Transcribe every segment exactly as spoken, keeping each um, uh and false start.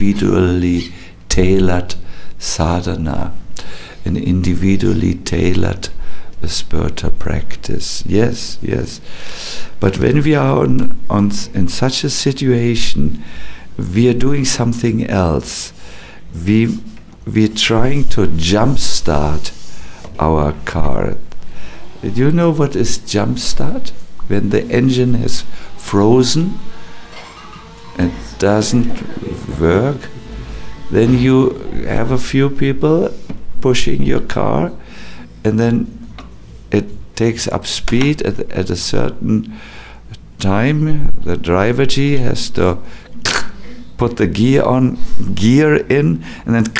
individually tailored sadhana, an individually tailored spiritual practice. Yes, yes. But when we are on, on in such a situation, we are doing something else. We we're trying to jumpstart our car. Do you know what is jumpstart? When the engine has frozen and doesn't work, then you have a few people pushing your car, and then it takes up speed at, at a certain time. The driver G has to put the gear on, gear in, and then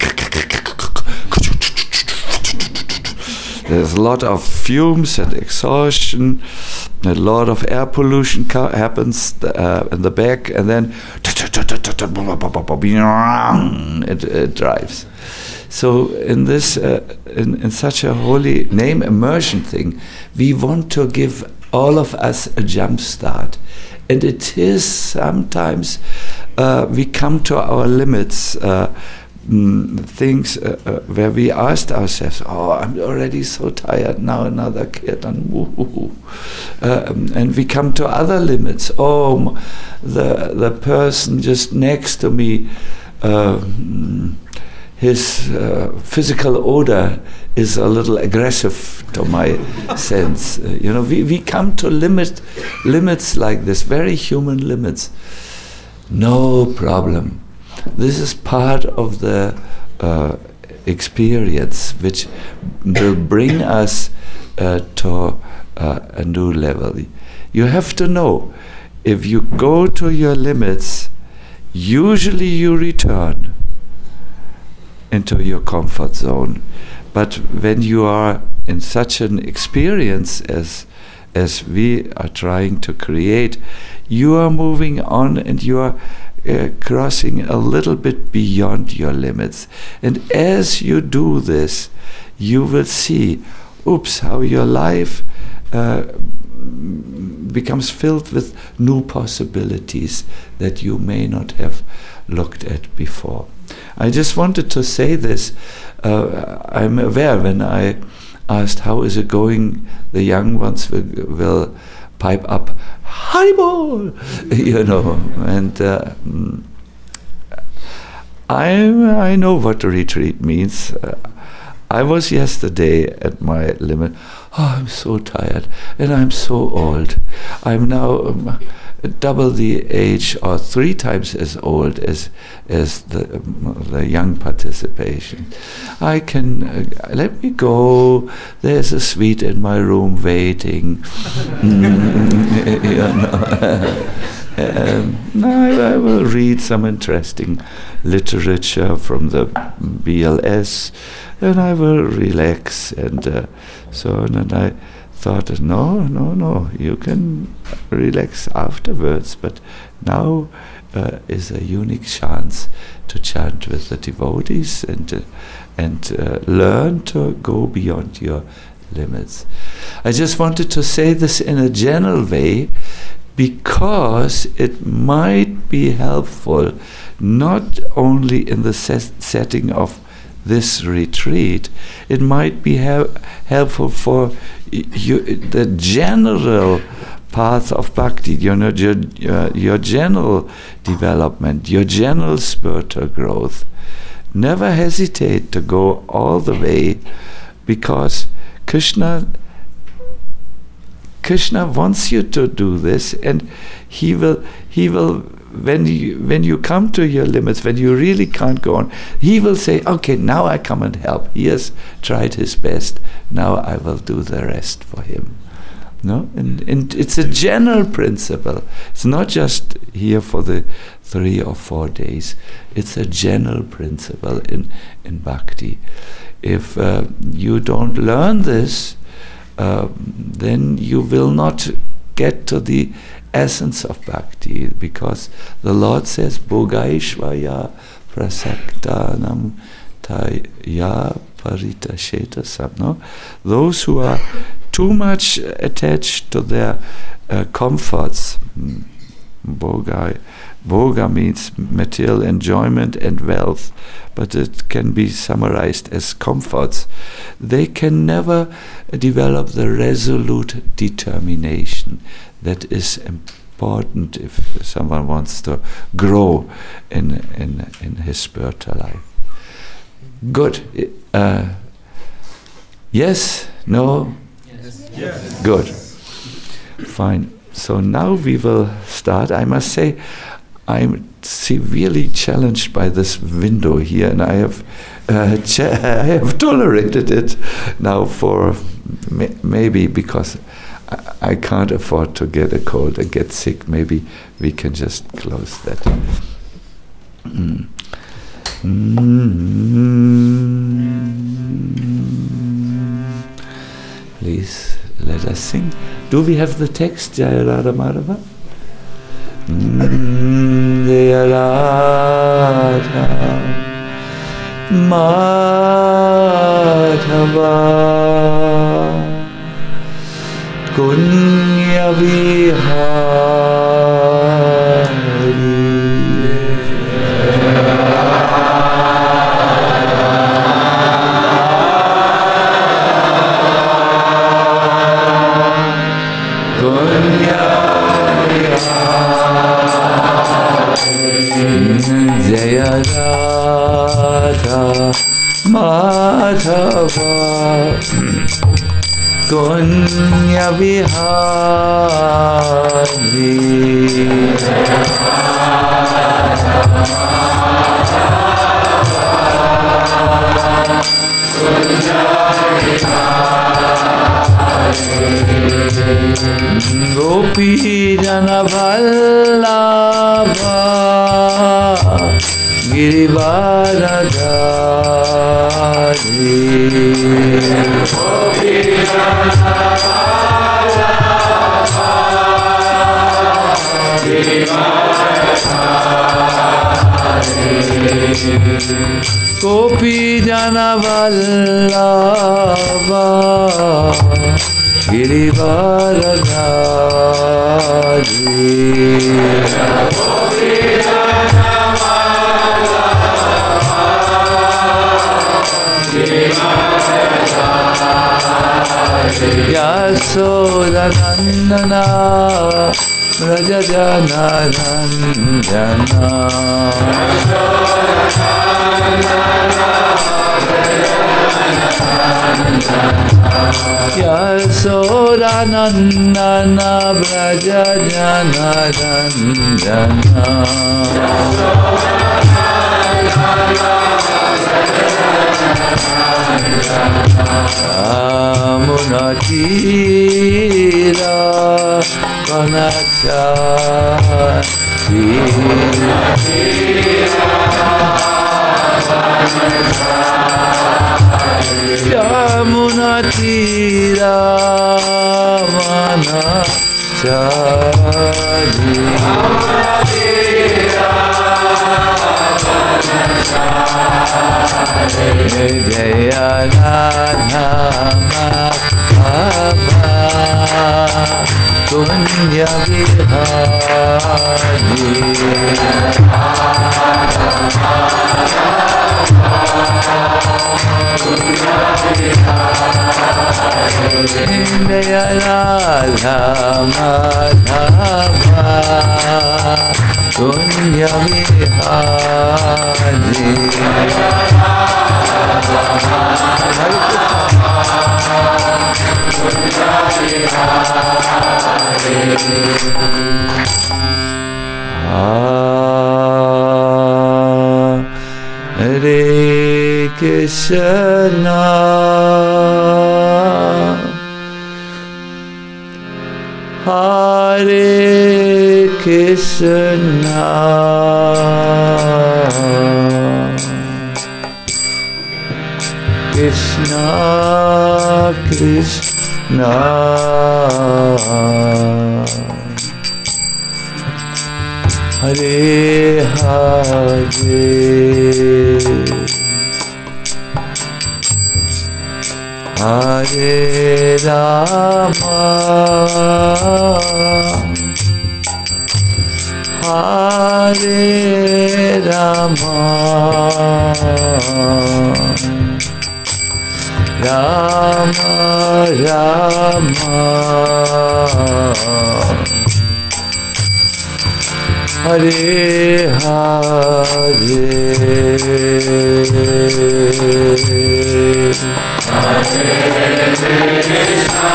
there's a lot of fumes and exhaustion, a lot of air pollution ca- happens uh, in the back, and then it, it drives. So in this, uh, in, in such a holy name immersion thing, we want to give all of us a jump start. And it is sometimes uh, we come to our limits, uh, mm, things uh, uh, where we asked ourselves, oh, I'm already so tired, now another kid, and woo-hoo-hoo. Uh, and we come to other limits. Oh, the, the person just next to me, uh, his uh, physical odor is a little aggressive to my sense. Uh, you know, we, we come to limit limits like this, very human limits. No problem. This is part of the uh, experience which will bring us uh, to uh, a new level. You have to know, if you go to your limits, usually you return into your comfort zone. But when you are in such an experience as as we are trying to create, you are moving on and you are uh, crossing a little bit beyond your limits. And as you do this, you will see, oops, how your life uh, becomes filled with new possibilities that you may not have looked at before. I just wanted to say this. Uh, I'm aware when I asked how is it going, the young ones will, will pipe up, Haribol, you know, and uh, I I know what a retreat means. Uh, I was yesterday at my limit. Oh, I'm so tired, and I'm so old. I'm now um, double the age, or three times as old as as the um, the young participation. I can uh, let me go. There's a suite in my room waiting. mm, you know. Um, I, I will read some interesting literature from the B L S, and I will relax and uh, so on. And I thought, no, no, no, you can relax afterwards, but now uh, is a unique chance to chant with the devotees and uh, and uh, learn to go beyond your limits. I just wanted to say this in a general way, because it might be helpful not only in the ses- setting of this retreat, it might be he- helpful for y- you, the general path of bhakti, you know, your, your, your general development, your general spiritual growth. Never hesitate to go all the way, because Krishna Krishna wants you to do this, and he will he will when you when you come to your limits, when you really can't go on, he will say, okay, now I come and help. He has tried his best, now I will do the rest for him. No? And, and it's a general principle. It's not just here for the three or four days. It's a general principle in, in bhakti. If uh, you don't learn this, Uh, then you will not get to the essence of bhakti, because the Lord says, Bhogaishvaya prasaktanam taya paritasheta. No? Those who are too much attached to their uh, comforts, Bhogai, Bhoga means material enjoyment and wealth, but it can be summarized as comforts. They can never develop the resolute determination that is important if someone wants to grow in in, in his spiritual life. Good. Uh, yes? No? Yes. Yes. Good. Fine. So now we will start. I must say, I'm severely challenged by this window here, and I have uh, ch- I have tolerated it now for may- maybe because I, I can't afford to get a cold and get sick. Maybe we can just close that. Mm. Mm. Please let us sing. Do we have the text, Jaya Radha Madhava? Mm, Jaya Radha Madhava Kunya Vihari Jaya Radha Madhava Kunya Vihari Gopi Jana Vallabha Girivaradhari Gopi Jana Vallabha Girivaradhari Gopi Jana Vallabha Girivaradhari Yasodhanandana Vrajajana Nandana Yasodhanandana Vrajajana Nandana Amunatira Kanachari Yamunatira Manachari Jaya Radha Madhava Kunya Vihari Jaya Radha Madhava Kunya Vihari Hare Krishna Hare Krishna Krishna Krishna Hare Hare Hare Rama Hare Rama, Rama Rama, Hare Hare, Hare Krishna.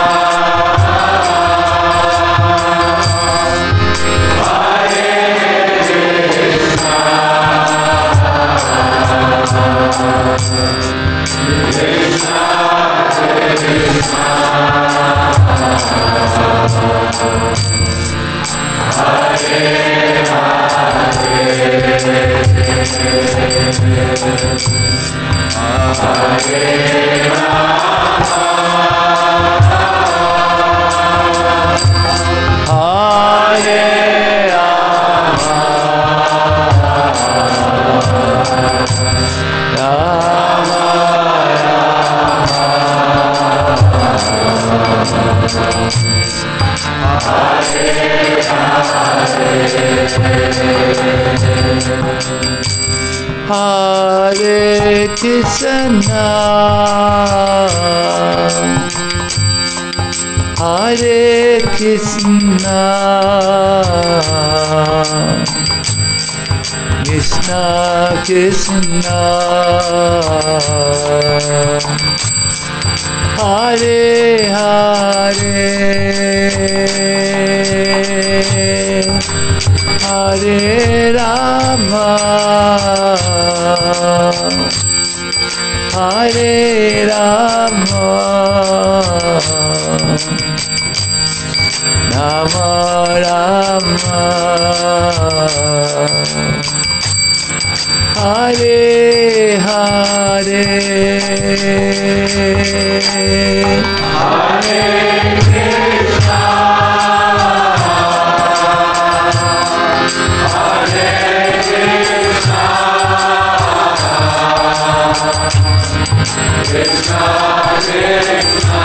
Hare Krishna, Hare Krishna, Krishna Krishna, Hare Hare, Hare Rama, Hare Rama, Rama Rama, Hare Hare, Hare Krishna, Hare Krishna, Krishna Krishna,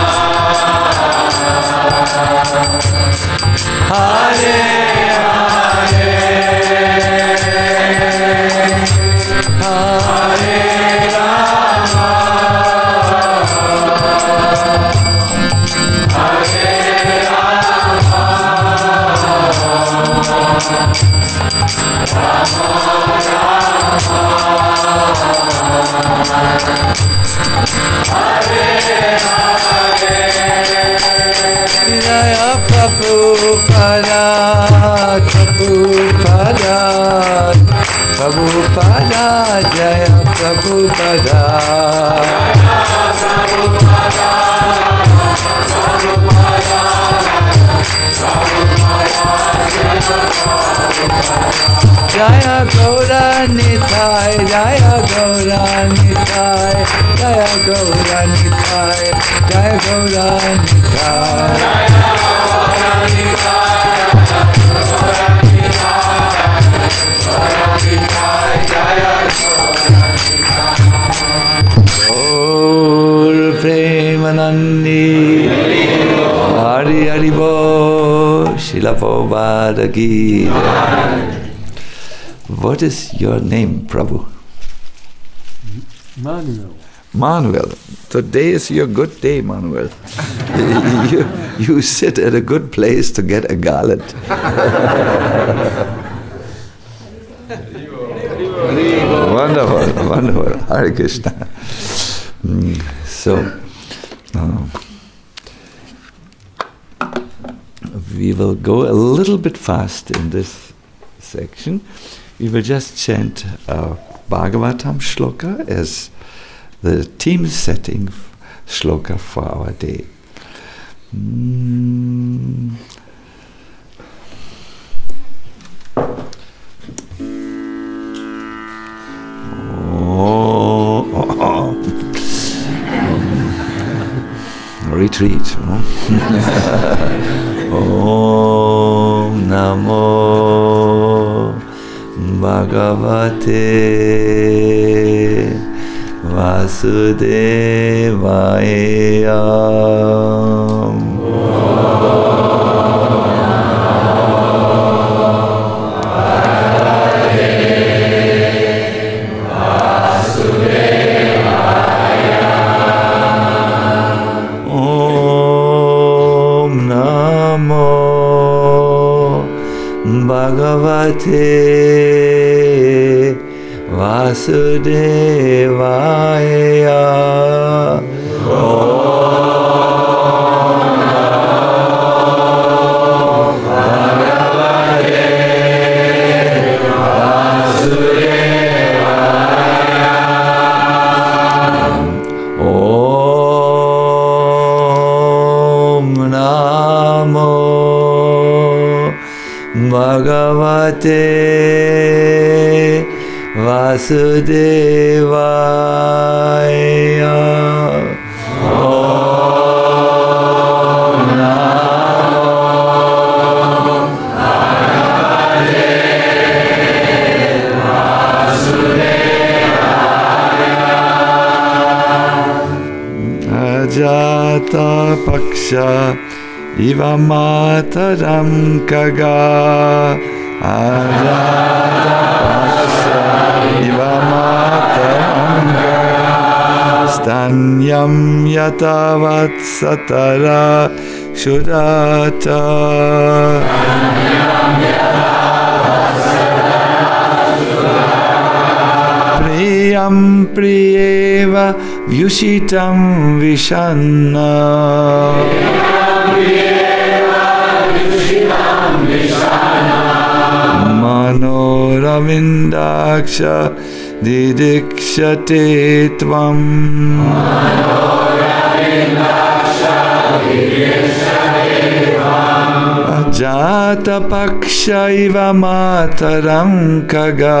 Hare Hare, Hare Rama, Hare Rama, Rama Rama, Hare Hare, Jaya Prabhupada, Prabhupada, Prabhupada, Jaya Prabhupada, Jaya Gaura Nitai, Jaya Gaura Nitai, Jaya Gaura Nitai, Jaya Gaura Nitai, Gaur Premanandi, Hari Hari Bo, Srila Prabhupada Ki. What is your name, Prabhu? Manuel. Manuel. Today is your good day, Manuel. you, you sit at a good place to get a garland. Wonderful, wonderful. Hare Krishna. Mm, so, uh, we will go a little bit fast in this section. We will just chant uh, Bhagavatam shloka as the theme setting shloka for our day. Mm. Oh, oh, oh. Retreat. No? Om Namo Bhagavate Vasudevaya. Bhagavate Vasudevaya. Bhagavate Vasudevaya. Om Namo Bhagavate Vasudevaya. Ajata Paksha Iva Mataram Kaga. Ajata Paksha Iva Mataram Kaga. Stanyam Yatavat Satara Shudata. Priyam Priyeva Vyushitam Vishanna. Manoravindaksha didikshate tvam. Ajata paksha iva mataram kaga.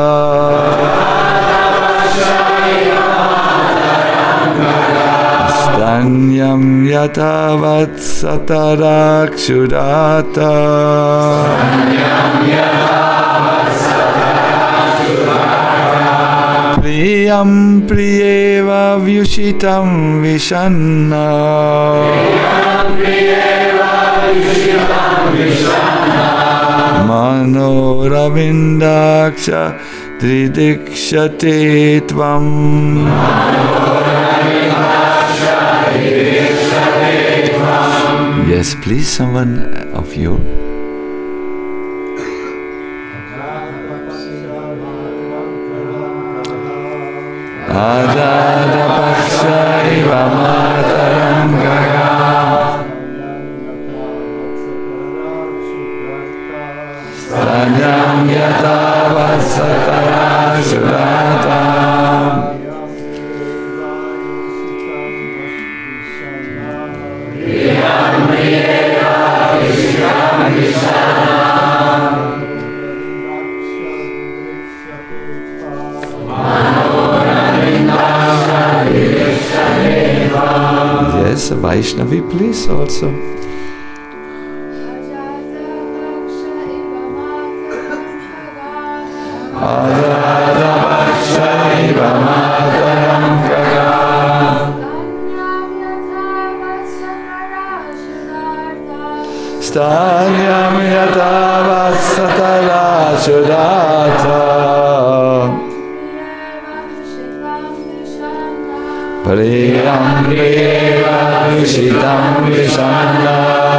Stanyam yatavat satarakshudata. Priyam priyeva vyushitam vishanna. Manoravindaksha tridikshate tvam. Yes, please, someone of you. Ajata Paksha Iva Mataram Kaga. Stanyam Yatavat Satara Shudata. Yes, Vaishnavi, please also. Ajata Paksha Iva Mataram Kaga. Stanyam Yatavat Satara Shudata. Priyam Priyeva Vyushitam Vishanna.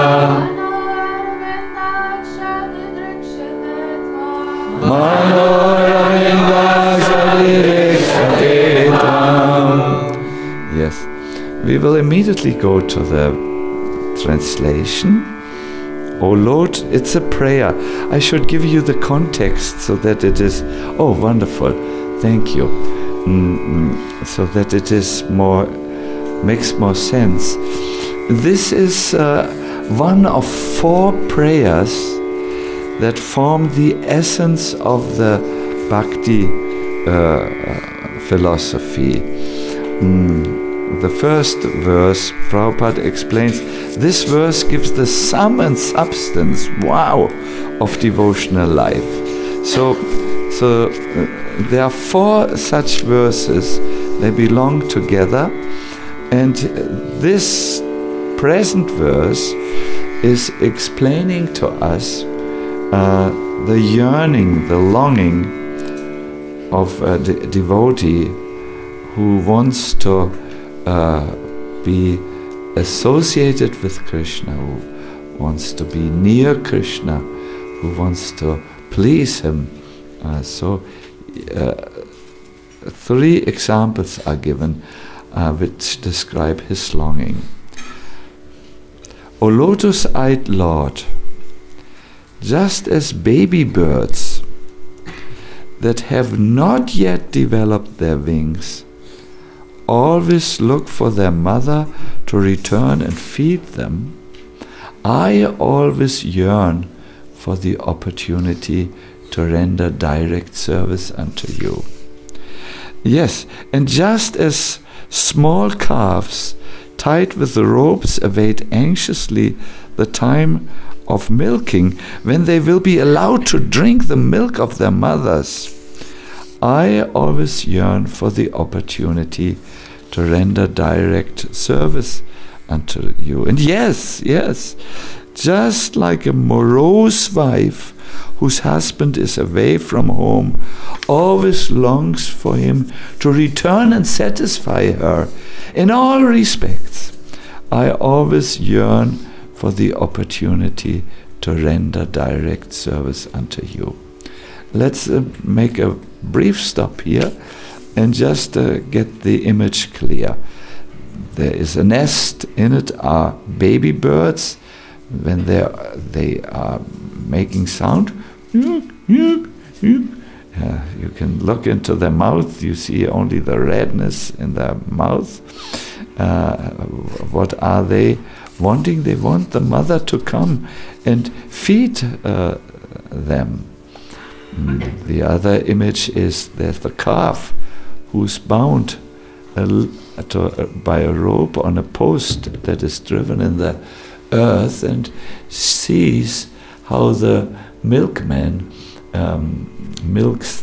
Manoravindaksha didikshate tvam. Yes, we will immediately go to the translation. Oh Lord, it's a prayer. I should give you the context so that it is, oh wonderful, thank you. Mm, so that it is more, makes more sense. This is uh, one of four prayers that form the essence of the Bhakti uh, philosophy. Mm. The first verse, Prabhupada explains, this verse gives the sum and substance, wow, of devotional life. So, so uh, there are four such verses, they belong together, and this present verse is explaining to us uh, the yearning, the longing of a de- devotee who wants to uh, be associated with Krishna, who wants to be near Krishna, who wants to please him. Uh, so uh, three examples are given uh, which describe his longing. O lotus-eyed Lord, just as baby birds that have not yet developed their wings always look for their mother to return and feed them, I always yearn for the opportunity to render direct service unto you. Yes, and just as small calves tied with the ropes await anxiously the time of milking, when they will be allowed to drink the milk of their mothers, I always yearn for the opportunity to render direct service unto you. And yes, yes, just like a morose wife whose husband is away from home always longs for him to return and satisfy her in all respects, I always yearn for the opportunity to render direct service unto you. Let's uh, make a brief stop here and just uh, get the image clear. There is a nest, in it are baby birds. When they are, they are making sound, uh, you can look into their mouth, you see only the redness in their mouth. Uh, what are they wanting? They want the mother to come and feed uh, them. The other image is there's the calf who's bound a, to, uh, by a rope on a post that is driven in the earth and sees how the milkman um, milks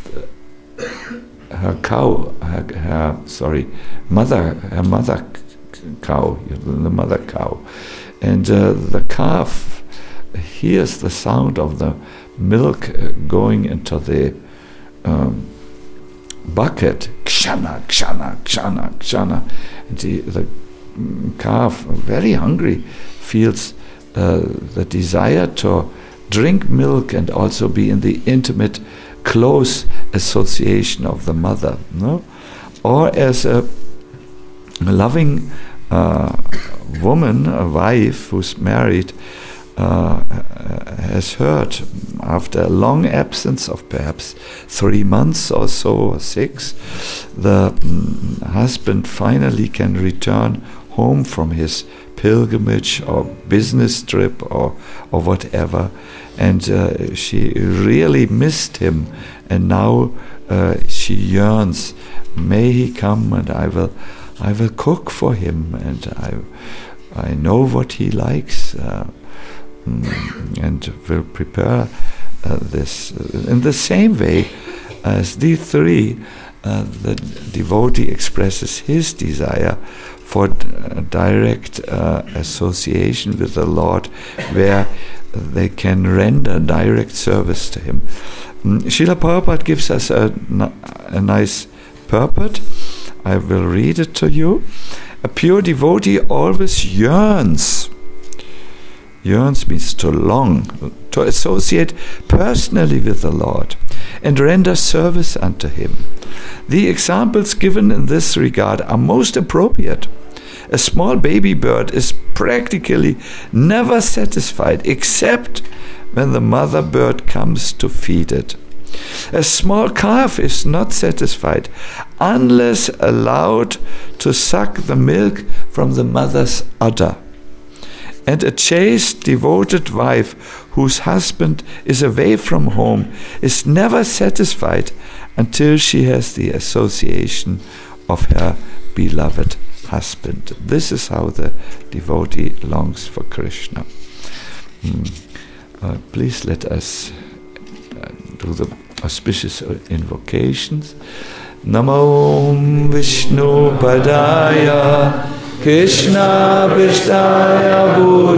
her cow, her, her sorry, mother, her mother cow, the mother cow, and uh, the calf hears the sound of the milk going into the um, bucket, kshana, kshana, kshana, kshana, and the, the calf, very hungry, feels uh, the desire to drink milk and also be in the intimate, close association of the mother, no? Or as a loving uh, woman, a wife who's married, uh, has heard after a long absence of perhaps three months or so, or six, the mm, husband finally can return home from his pilgrimage or business trip or or whatever, and uh, she really missed him, and now uh, she yearns, may he come and I will I will cook for him, and I I know what he likes, uh, and will prepare uh, this in the same way as these three. Uh, the devotee expresses his desire for d- direct uh, association with the Lord, where they can render direct service to him. Mm, Srila Prabhupada gives us a, a nice purport. I will read it to you. A pure devotee always yearns. Yearns means to long, to associate personally with the Lord and render service unto him. The examples given in this regard are most appropriate. A small baby bird is practically never satisfied except when the mother bird comes to feed it. A small calf is not satisfied unless allowed to suck the milk from the mother's udder. And a chaste, devoted wife whose husband is away from home is never satisfied until she has the association of her beloved husband. This is how the devotee longs for Krishna. Mm. Uh, please let us uh, do the auspicious invocations. Namo Vishnu Padaya Krishna Vishnaya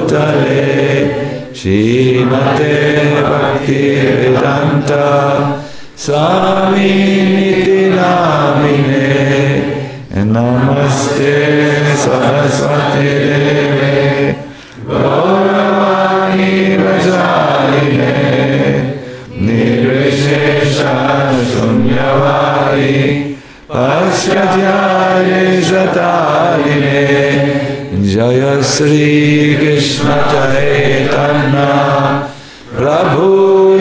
Bhutale Srimate Bhakti Vedanta Swami Niti Namine Namaste Saraswati Deve Gauravani Vajaline Nirvana Askatyare Jataline Jaya Sri Krishna Chaitanya Prabhu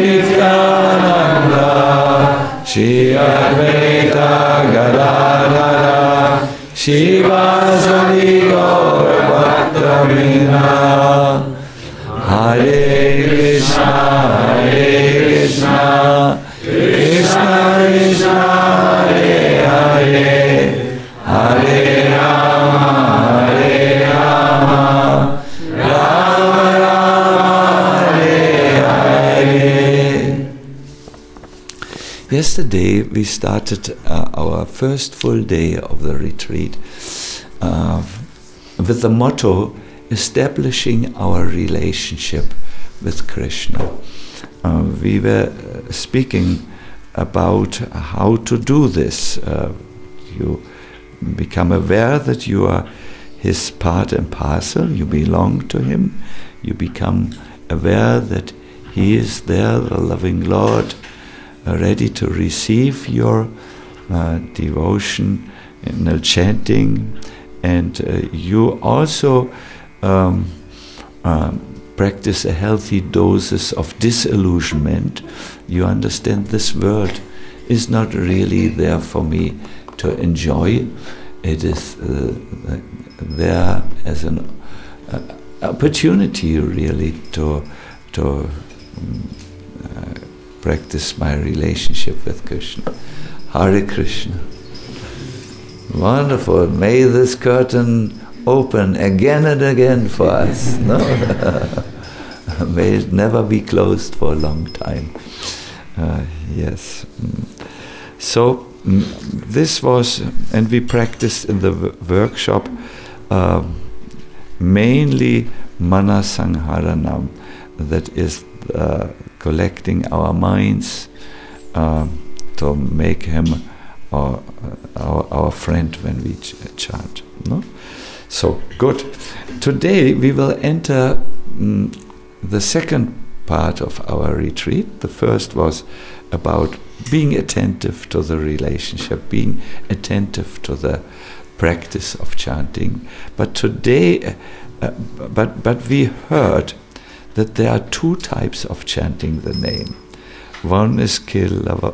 Nityananda Shri Advaita Gadadhara Shivasari Gaur Bhakta Hare Krishna, Hare Krishna, Krishna Krishna, Hare Hare, Hare Rama, Hare Rama, Rama Rama, Hare Hare. Yesterday we started uh, our first full day of the retreat uh, with the motto, establishing our relationship with Krishna. Uh, we were speaking about how to do this. Uh, you become aware that you are his part and parcel, you belong to him, you become aware that he is there, the loving Lord, uh, ready to receive your uh, devotion in the chanting, and uh, you also Um, um, practice a healthy doses of disillusionment. You understand this world is not really there for me to enjoy. It is uh, there as an uh, opportunity really to to um, uh, practice my relationship with Krishna. Hare Krishna. Wonderful. May this curtain open again and again for us. No? May it never be closed for a long time. Uh, yes. So mm, this was, and we practiced in the w- workshop uh, mainly Mana Sangharanam, that is uh, collecting our minds uh, to make him our, our, our friend when we ch- chant. No? So, good. Today we will enter mm, the second part of our retreat. The first was about being attentive to the relationship, being attentive to the practice of chanting. But today, uh, but, but we heard that there are two types of chanting the name. One is Kevala,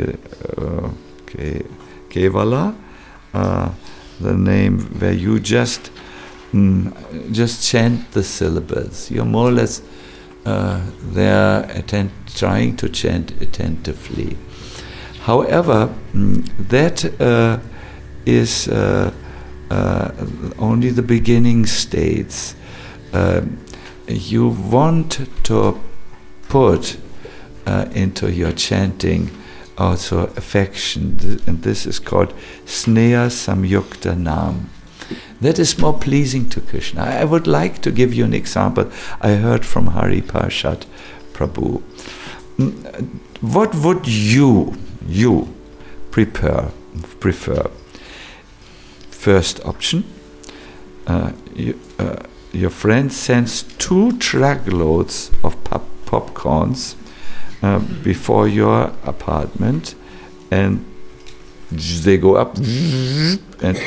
Kevala, uh, the name where you just mm, just chant the syllables. You're more or less uh, there atten- trying to chant attentively. However, mm, that uh, is uh, uh, only the beginning states. Uh, you want to put uh, into your chanting also affection, and this is called Sneha Samyukta Nam. That is more pleasing to Krishna. I would like to give you an example I heard from Hari Parshad Prabhu. What would you, you prepare, prefer? First option, uh, you, uh, your friend sends two truckloads of pop- popcorns Uh, before your apartment, and they go up and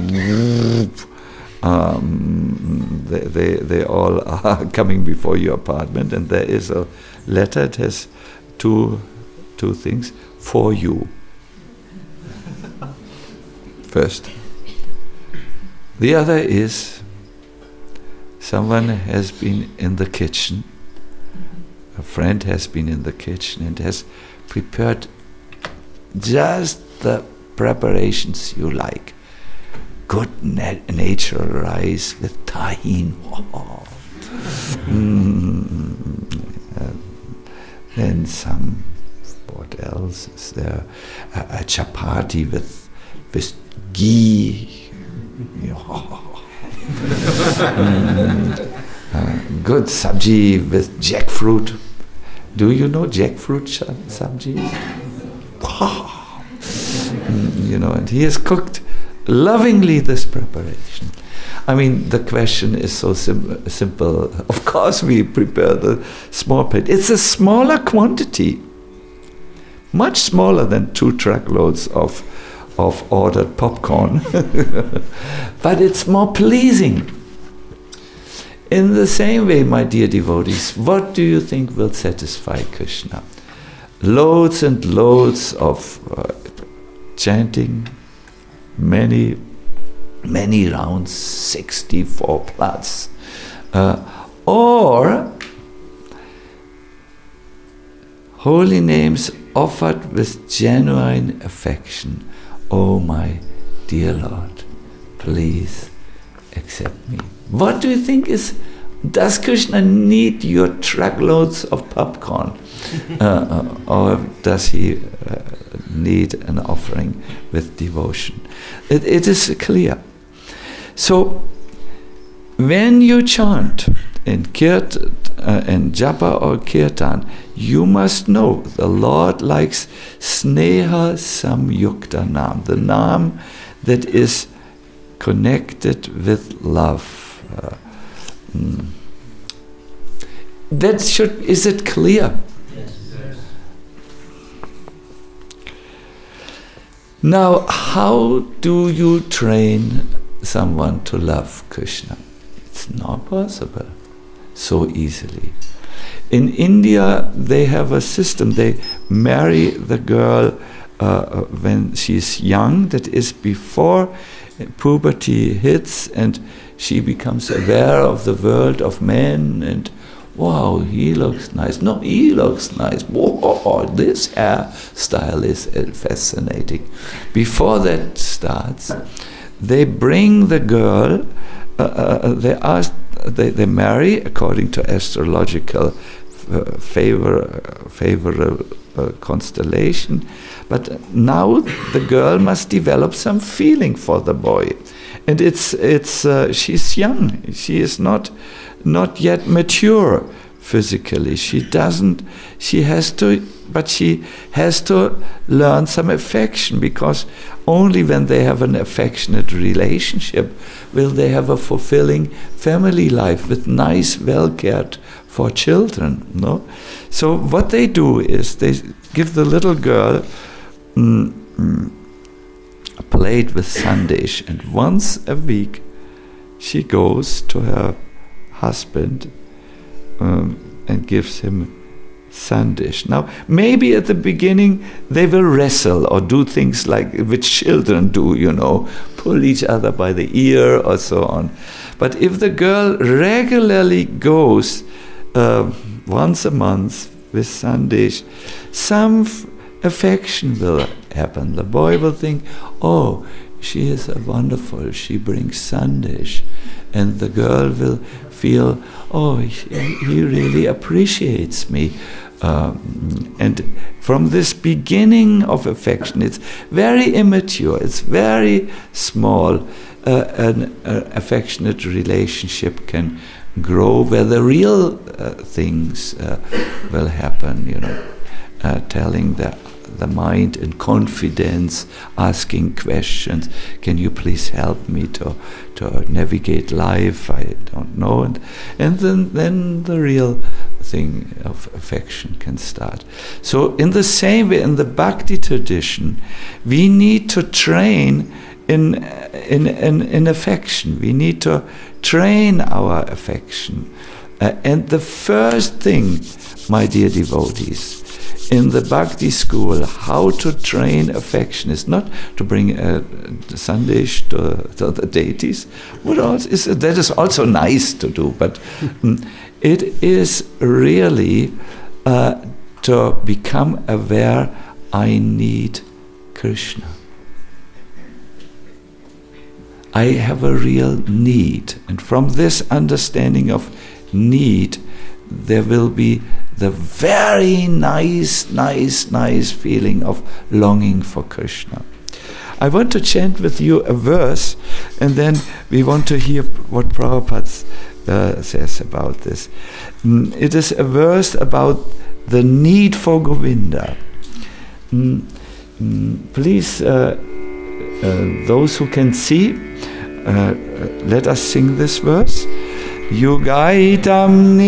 um, they, they, they all are coming before your apartment, and there is a letter. It has two two things for you. First. The other is someone has been in the kitchen. A friend has been in the kitchen and has prepared just the preparations you like. Good na- natural rice with tahine. Oh. Mm. Uh, then some, what else is there? A, a chapati with, with ghee. Oh. mm. uh, good sabji with jackfruit. Do you know jackfruit sabji? mm, you know, and he has cooked lovingly this preparation. I mean, the question is so sim- simple. Of course we prepare the small plate. It's a smaller quantity, much smaller than two truckloads of of ordered popcorn, but it's more pleasing. In the same way, my dear devotees, what do you think will satisfy Krishna? Loads and loads of uh, chanting, many, many rounds, sixty-four plus, uh, or holy names offered with genuine affection. Oh my dear Lord, please accept me. What do you think is, does Krishna need your truckloads of popcorn? uh, or does he uh, need an offering with devotion? It, it is clear. So, when you chant in kirtan, uh, in japa or kirtan, you must know the Lord likes sneha samyukta nam, the nam that is connected with love. Uh, mm. That should, is it clear? Yes. Yes. Now, how do you train someone to love Krishna? It's not possible so easily. In India, they have a system. They marry the girl uh, when she's young, that is before puberty hits, and she becomes aware of the world of men, and wow, he looks nice. No, he looks nice. Whoa, this hairstyle is fascinating. Before that starts, they bring the girl, uh, uh, they ask, they, they marry according to astrological uh, favor, uh, favorable uh, constellation, but now the girl must develop some feeling for the boy, and it's it's uh, she's young. She is not not yet mature physically. She doesn't. She has to, but she has to learn some affection, because only when they have an affectionate relationship will they have a fulfilling family life with nice, well cared for children. No, so what they do is they give the little girl mm, mm, a plate with sandesh, and once a week she goes to her husband um, and gives him sandesh. Now, maybe at the beginning they will wrestle or do things like which children do, you know, pull each other by the ear or so on. But if the girl regularly goes uh, once a month with sandesh, some f- affection will happen. The boy will think, oh, she is a wonderful, she brings sandesh. And the girl will feel, oh, he, he really appreciates me. Um, and from this beginning of affection, it's very immature, it's very small, uh, an uh, affectionate relationship can grow where the real uh, things uh, will happen, you know, uh, telling the the mind in confidence, asking questions. Can you please help me to to navigate life? I don't know. And, and then, then the real thing of affection can start. So in the same way, in the Bhakti tradition, we need to train in, in, in, in affection. We need to train our affection. Uh, and the first thing, my dear devotees, in the Bhakti school, how to train affection is not to bring a sandesh to, to the deities. What else is that is also nice to do, but it is really uh, to become aware. I need Krishna. I have a real need, and from this understanding of need, there will be the very nice, nice, nice feeling of longing for Krishna. I want to chant with you a verse, and then we want to hear what Prabhupada uh, says about this. Mm, it is a verse about the need for Govinda. Mm, mm, please, uh, uh, those who can see, uh, let us sing this verse. Yugaitam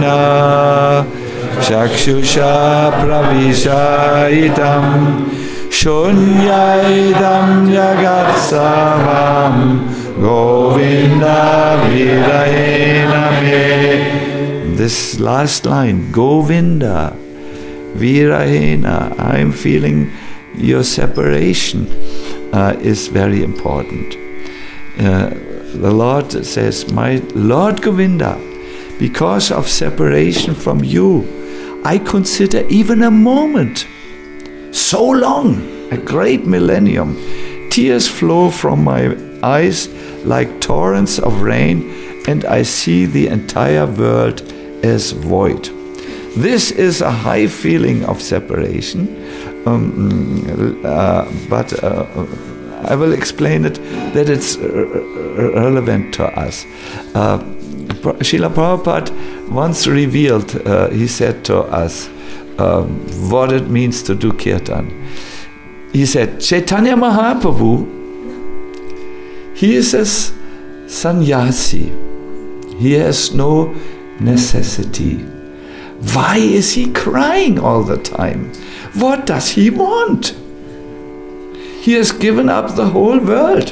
nimeshena chakshusha pravishaitam Shunyaitam Jagat Sarvam Govinda Virahena Me. This last line, Govinda Virahena, I'm feeling your separation, uh, is very important. Uh, the Lord says, my Lord Govinda, because of separation from you, I consider even a moment so long, a great millennium. Tears flow from my eyes like torrents of rain, and I see the entire world as void. This is a high feeling of separation, um, uh, but uh, I will explain it that it's relevant to us. Uh, Srila Prabhupada once revealed, uh, he said to us, um, what it means to do kirtan. He said, Chaitanya Mahaprabhu, he is a sannyasi. He has no necessity. Why is he crying all the time? What does he want? He has given up the whole world.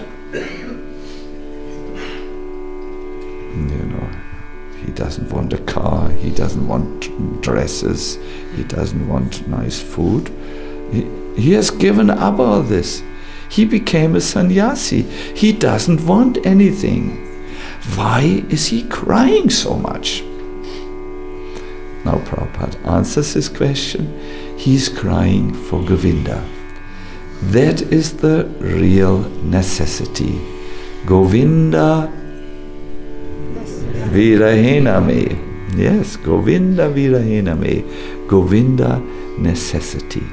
You know, he doesn't want a car, he doesn't want dresses, he doesn't want nice food. He, he has given up all this. He became a sannyasi. He doesn't want anything. Why is he crying so much? Now Prabhupada answers this question. He's crying for Govinda. That is the real necessity. Govinda Virahena Me. Yes, Govinda Virahena Me. Govinda necessity.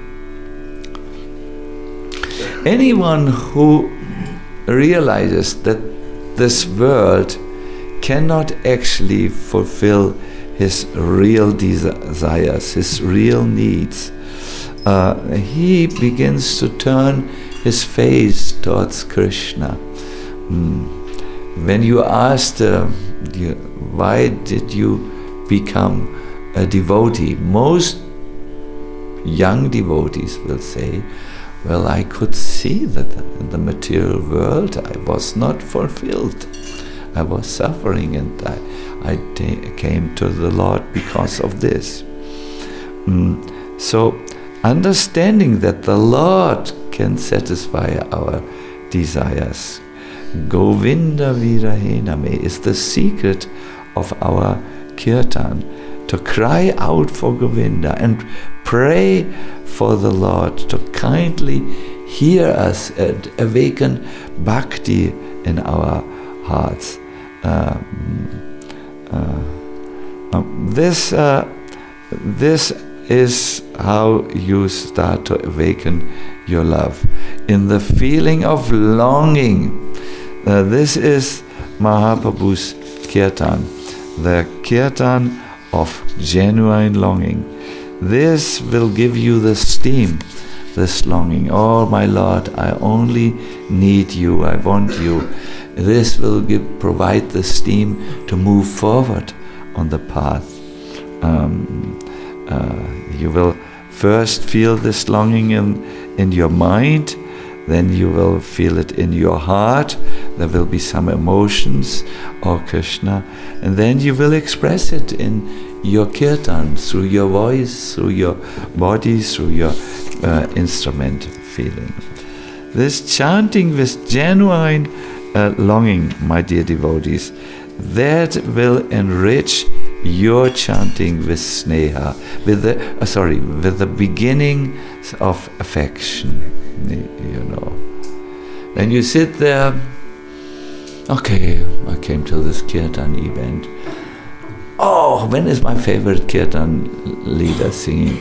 Anyone who realizes that this world cannot actually fulfill his real desires, his real needs, uh, he begins to turn his face towards Krishna. Mm. When you asked, uh, you, why did you become a devotee? Most young devotees will say, well, I could see that in the material world I was not fulfilled. I was suffering, and I, I t- came to the Lord because of this. Mm. So, understanding that the Lord can satisfy our desires, Govinda Virahena Me, is the secret of our kirtan. To cry out for Govinda and pray for the Lord to kindly hear us and awaken bhakti in our hearts. Uh, uh, um, this, uh, this is how you start to awaken your love. In the feeling of longing. Uh, this is Mahaprabhu's kirtan, the kirtan of genuine longing. This will give you the steam, this longing. Oh my Lord, I only need you, I want you. This will give, provide the steam to move forward on the path. Um, uh, you will first feel this longing in, in your mind, then you will feel it in your heart. There will be some emotions, oh Krishna, and then you will express it in your kirtan, through your voice, through your body, through your uh, instrument feeling. This chanting with genuine uh, longing, my dear devotees, that will enrich your chanting with sneha, with the uh, sorry, with the beginning of affection. You know, when you sit there, okay, I came to this kirtan event. Oh, when is my favorite kirtan leader singing?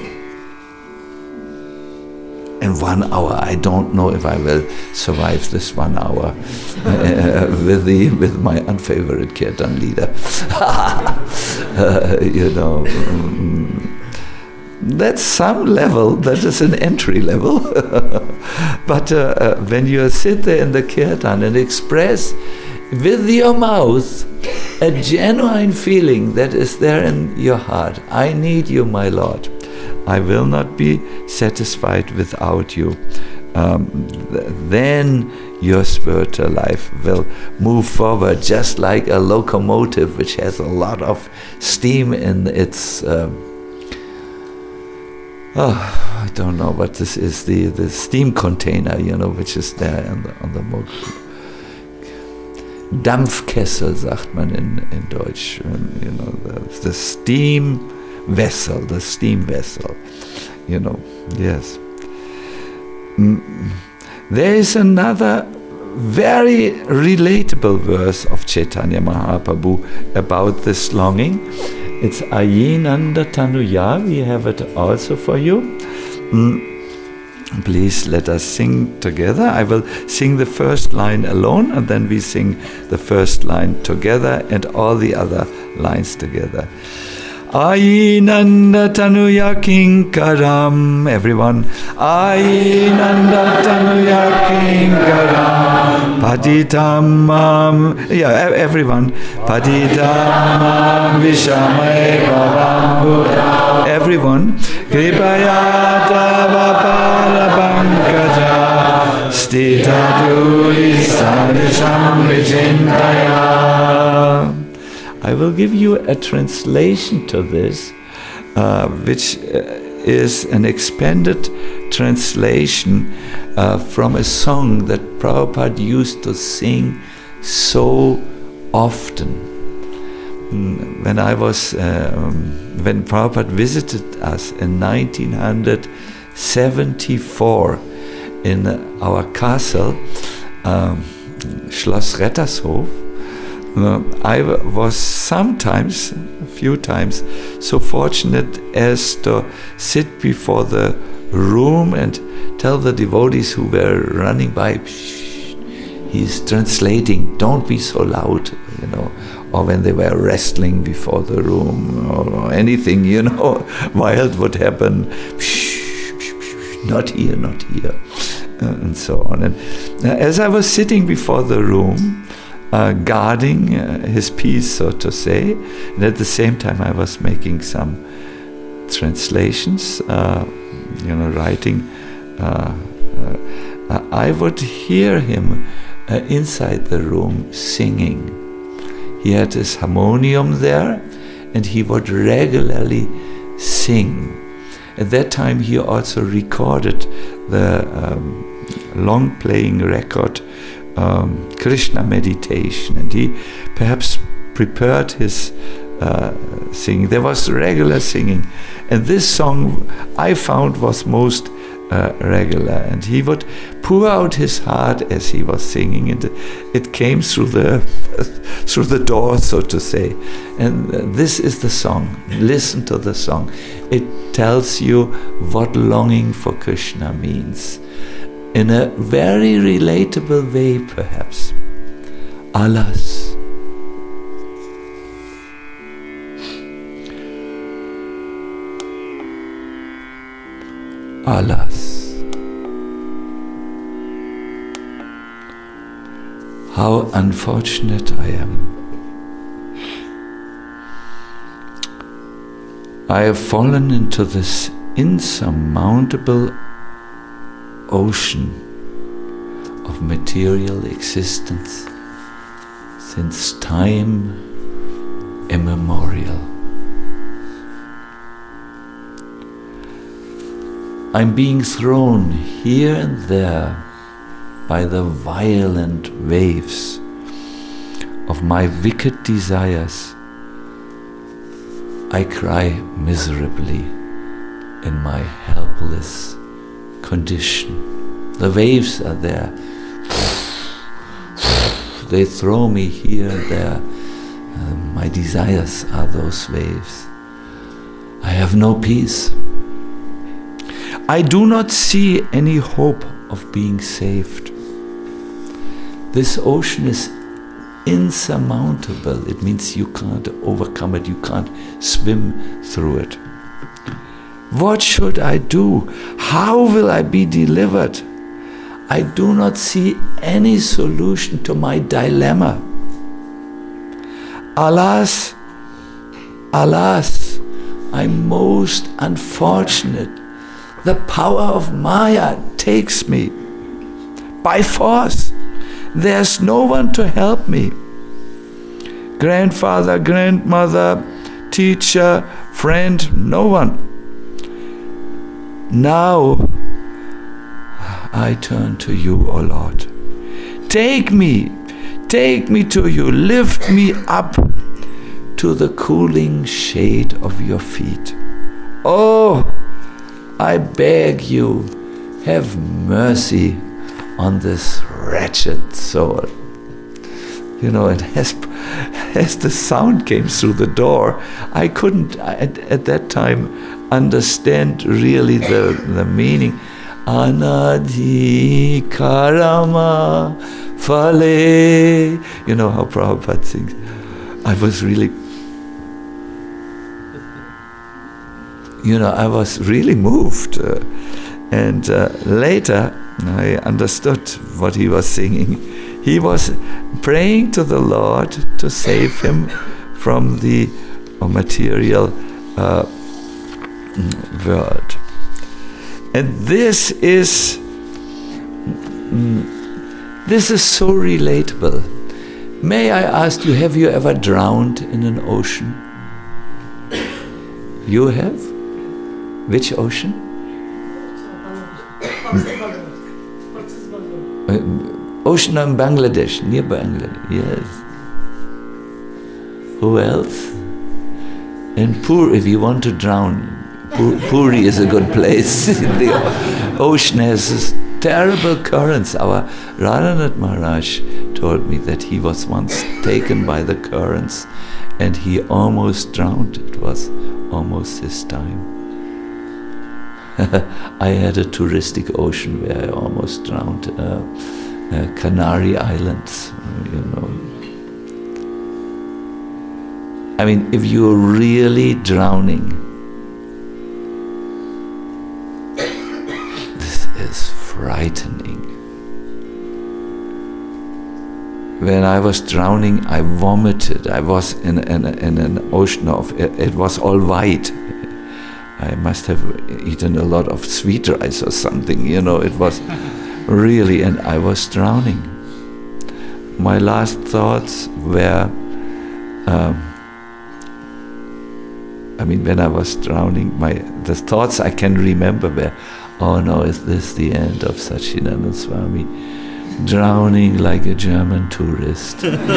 In one hour. I don't know if I will survive this one hour uh, with the with my unfavorite kirtan leader. uh, you know, um, that's some level. That is an entry level. But uh, uh, when you sit there in the kirtan and express with your mouth a genuine feeling that is there in your heart, I need you, my Lord. I will not be satisfied without you. Um, th- then your spiritual life will move forward, just like a locomotive which has a lot of steam in its um, oh, I don't know what this is, the, the steam container, you know, which is there on the, on the mo- Dampfkessel, sagt man in, in Deutsch, you know, the, the steam vessel, the steam vessel, you know, yes. Mm. There is another very relatable verse of Chaitanya Mahaprabhu about this longing. It's Ayinanda Tanuya. We have it also for you. Mm. Please let us sing together. I will sing the first line alone, and then we sing the first line together and all the other lines together. Ayinanda Tanuya Kinkaram. Everyone. Ayinanda Tanuya Kinkaram. Patitamam. Yeah, everyone. Patitamam Vishamay Bhavambuddha. Everyone. Kripayata Vapara Pankaja. Stitaduri Sadisham Vichintaya. I will give you a translation to this, uh, which uh, is an expanded translation uh, from a song that Prabhupada used to sing so often. Mm, when I was, um, when Prabhupada visited us in nineteen seventy-four in our castle, um, Schloss Rettershof, Uh, I w- was sometimes, a few times, so fortunate as to sit before the room and tell the devotees who were running by, Psh, he's translating, don't be so loud, you know, or when they were wrestling before the room, or anything, you know, wild would happen, Psh, psh, psh, not here, not here, uh, and so on. And uh, as I was sitting before the room, Uh, guarding uh, his peace, so to say, and at the same time I was making some translations, uh, you know, writing. Uh, uh, I would hear him uh, inside the room singing. He had his harmonium there, and he would regularly sing. At that time, he also recorded the um, long-playing record Um, Krishna meditation, and he perhaps prepared his uh, singing. There was regular singing, and this song I found was most uh, regular, and he would pour out his heart as he was singing, and it came through the through the door, so to say. And uh, this is the song. Listen to the song. It tells you what longing for Krishna means, in a very relatable way, perhaps. Alas, alas, how unfortunate I am. I have fallen into this insurmountable ocean of material existence since time immemorial. I'm being thrown here and there by the violent waves of my wicked desires. I cry miserably in my helpless condition. The waves are there. They throw me here and there. Uh, my desires are those waves. I have no peace. I do not see any hope of being saved. This ocean is insurmountable. It means you can't overcome it. You can't swim through it. What should I do? How will I be delivered? I do not see any solution to my dilemma. Alas, alas, I'm most unfortunate. The power of Maya takes me by force. There's no one to help me. Grandfather, grandmother, teacher, friend, no one. Now I turn to you, O Lord. Take me, take me to you, lift me up to the cooling shade of your feet. Oh, I beg you, have mercy on this wretched soul. You know, and as, as the sound came through the door, I couldn't at, at that time understand really the, the meaning. Anadi Karama Fale. You know how Prabhupada sings. I was really, you know, I was really moved. Uh, and uh, later, I understood what he was singing. He was praying to the Lord to save him from the uh, material uh, world. And this is mm, this is so relatable. May I ask you, have you ever drowned in an ocean? You have? Which ocean? Uh, ocean in Bangladesh, near Bangladesh, yes. Who else? And Puri, if you want to drown, Puri is a good place. The ocean has this terrible currents. Our Radhanath Maharaj told me that he was once taken by the currents and he almost drowned. It was almost his time. I had a touristic ocean where I almost drowned. Uh, uh, Canary Islands, you know. I mean, if you're really drowning, this is frightening. When I was drowning, I vomited. I was in, in, in an ocean of, it, it was all white. I must have eaten a lot of sweet rice or something, you know, it was really, and I was drowning. My last thoughts were, um, I mean, when I was drowning, my the thoughts I can remember were, oh no, is this the end of Satchidananda Swami? Drowning like a German tourist.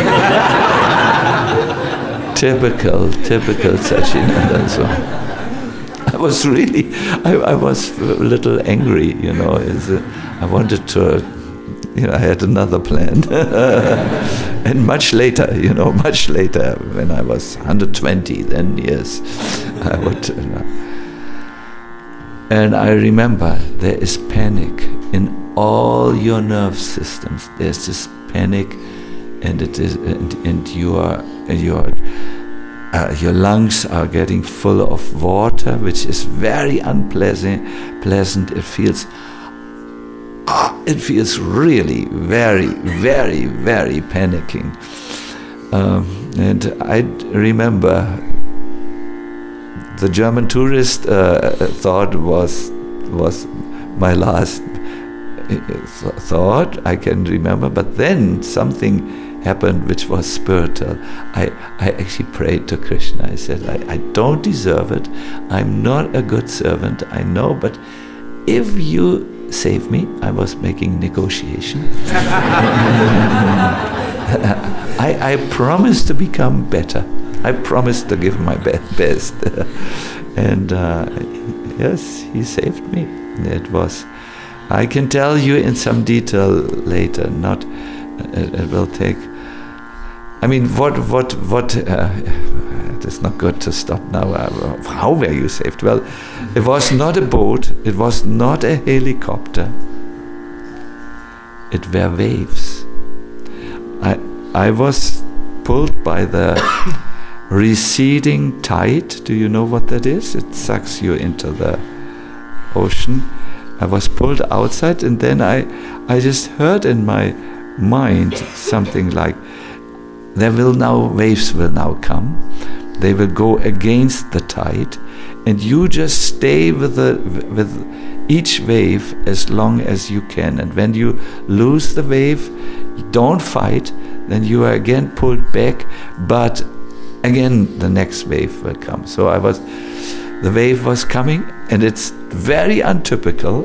typical, typical Satchidananda Swami. I was really, I, I was a little angry, you know. A, I wanted to, you know, I had another plan. And much later, you know, much later, when I was one hundred twenty, then yes, I would. You know. And I remember there is panic in all your nerve systems. There's this panic, and it is, and, and you are, you are. Uh, your lungs are getting full of water, which is very unpleasant. Pleasant. It feels, ah, it feels really very, very, very panicking. Um, and I remember the German tourist uh, thought was was my last thought. I can remember, but then something happened which was spiritual. I, I actually prayed to Krishna. I said, I, I don't deserve it. I'm not a good servant, I know, but if you save me, I was making negotiation. I, I promised to become better. I promised to give my be- best. And uh, yes, he saved me. It was, I can tell you in some detail later, not, it, it will take, I mean, what, what, what, uh, it's not good to stop now. Uh, how were you saved? Well, it was not a boat, it was not a helicopter, it were waves. I, I was pulled by the receding tide. Do you know what that is? It sucks you into the ocean. I was pulled outside, and then I, I just heard in my mind something like, there will now, waves will now come, they will go against the tide, and you just stay with the with each wave as long as you can. And when you lose the wave, don't fight. Then you are again pulled back, but again the next wave will come. So I was, the wave was coming, and it's very untypical.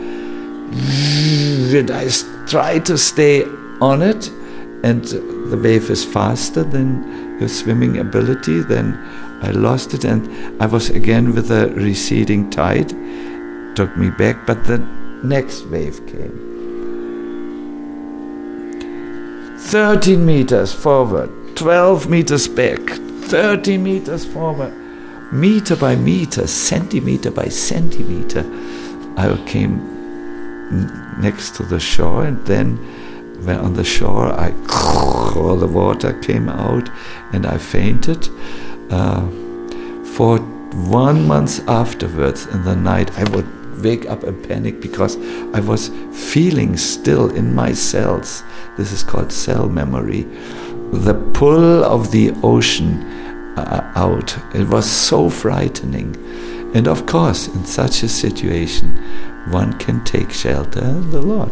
And I try to stay on it, and the wave is faster than your swimming ability. Then I lost it, and I was again with a receding tide, took me back, but the next wave came. thirteen meters forward, twelve meters back, thirty meters forward, meter by meter, centimeter by centimeter. I came next to the shore, and then when on the shore, I all the water came out, and I fainted. Uh, for one month afterwards, in the night, I would wake up and panic because I was feeling still in my cells. This is called cell memory. The pull of the ocean uh, out. It was so frightening. And of course, in such a situation, one can take shelter in the Lord.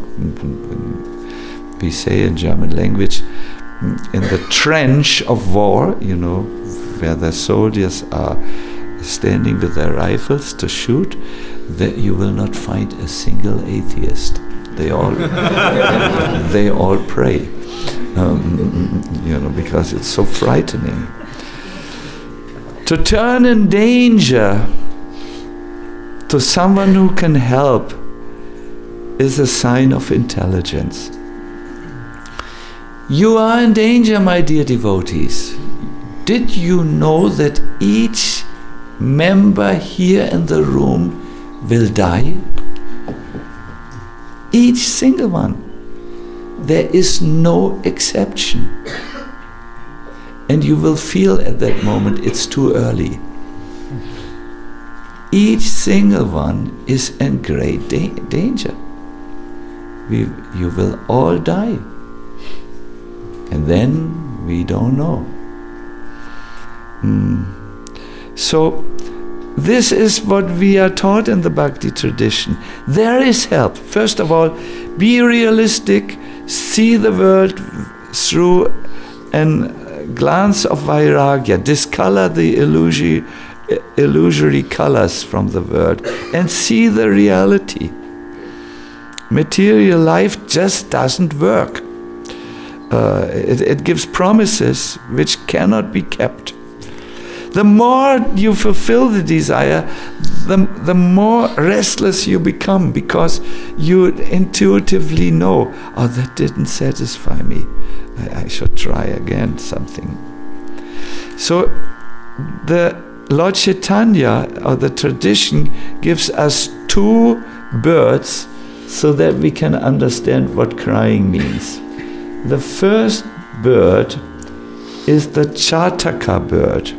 We say in German language, in the trench of war, you know, where the soldiers are standing with their rifles to shoot, that you will not find a single atheist. They all, they all pray, um, you know, because it's so frightening. To turn in danger to someone who can help is a sign of intelligence. You are in danger, my dear devotees. Did you know that each member here in the room will die? Each single one. There is no exception. And you will feel at that moment it's too early. Each single one is in great da- danger. We, you will all die. And then we don't know. Mm. So, this is what we are taught in the Bhakti tradition. There is help. First of all, be realistic, see the world through a glance of vairagya, discolor the illusory, illusory colors from the world, and see the reality. Material life just doesn't work. Uh, it, it gives promises which cannot be kept. The more you fulfill the desire, the, the more restless you become, because you intuitively know, oh, that didn't satisfy me. I, I should try again something. So the Lord Chaitanya, or the tradition, gives us two birds so that we can understand what crying means. The first bird is the Chataka bird.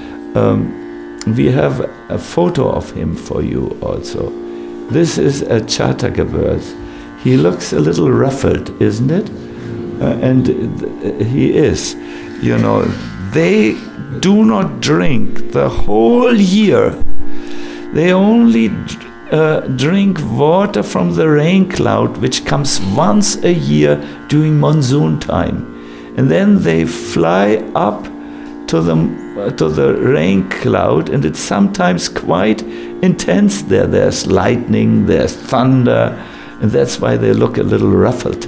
Um, we have a photo of him for you also. This is a Chataka bird. He looks a little ruffled, isn't it? Uh, and th- he is. You know, they do not drink the whole year. They only uh, drink water from the rain cloud, which comes once a year during monsoon time. And then they fly up to the, uh, to the rain cloud, and it's sometimes quite intense there. There's lightning, there's thunder, and that's why they look a little ruffled,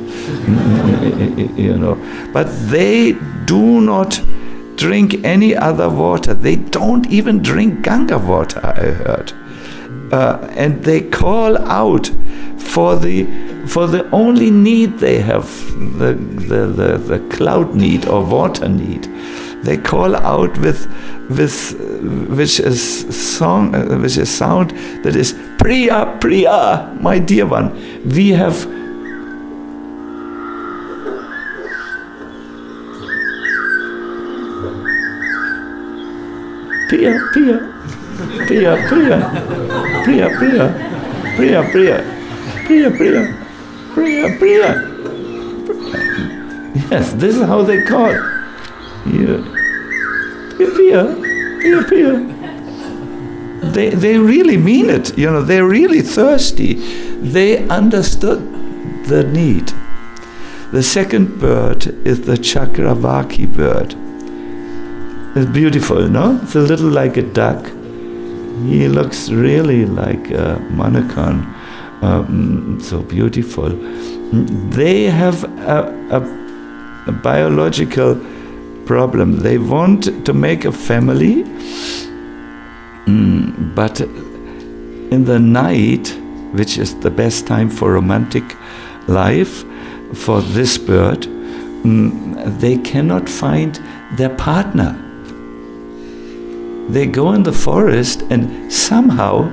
you know. But they do not drink any other water. They don't even drink Ganga water, I heard. Uh, and they call out for the for the only need they have, the, the, the, the cloud need or water need. They call out with with which is song, uh, which is sound that is Priya, Priya, my dear one. We have Priya, Priya, Priya, Priya, Priya, Priya, Priya, Priya, Priya, Priya, Priya, Priya. Yes, this is how they call it. Yeah. Priya, Priya, Priya, Priya. they, they really mean it. You know, they're really thirsty. They understood the need. The second bird is the Chakravaki bird. It's beautiful, no? It's a little like a duck. He looks really like a mannequin. Um, so beautiful. They have a, a, a biological problem. They want to make a family, mm, but in the night, which is the best time for romantic life for this bird, mm, they cannot find their partner. They go in the forest and somehow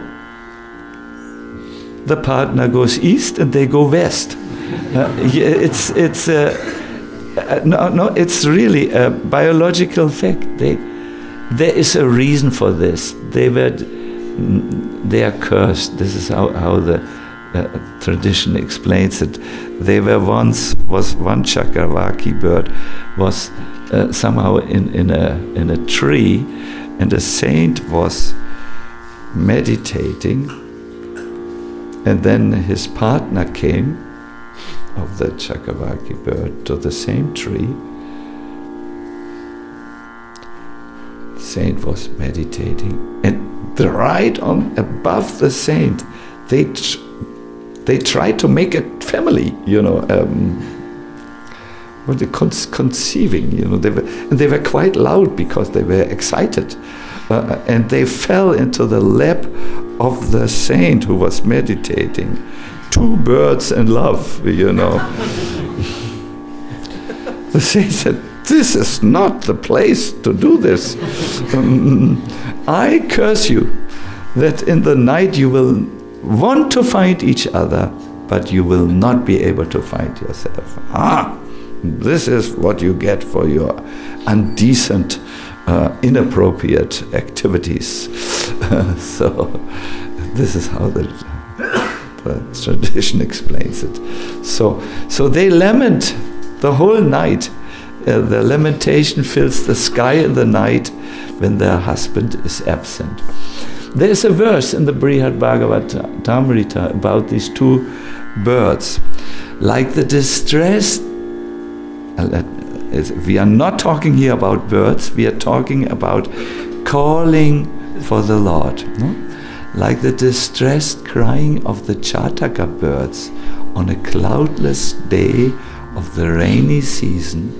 the partner goes east and they go west. Uh, it's it's uh, uh, no no it's really a biological fact. They, there is a reason for this. They were they are cursed. This is how how the uh, tradition explains it. They were once was one Chakravaki bird was uh, somehow in in a in a tree. And a saint was meditating, and then his partner came of the Chakravaki bird to the same tree. The saint was meditating, and right on above the saint, they tr- they tried to make a family, you know. Um, Well, they con- conceiving, you know, they were, and they were quite loud because they were excited, uh, and they fell into the lap of the saint who was meditating. Two birds in love, you know. The saint said, "This is not the place to do this. Um, I curse you that in the night you will want to find each other, but you will not be able to find yourself." Ah. This is what you get for your indecent, uh, inappropriate activities. Uh, so this is how the, the tradition explains it. So, so they lament the whole night. Uh, the lamentation fills the sky in the night when their husband is absent. There is a verse in the Brihad Bhagavatamrita about these two birds, like the distressed. We are not talking here about birds, we are talking about calling for the Lord. No? Like the distressed crying of the Chataka birds on a cloudless day of the rainy season,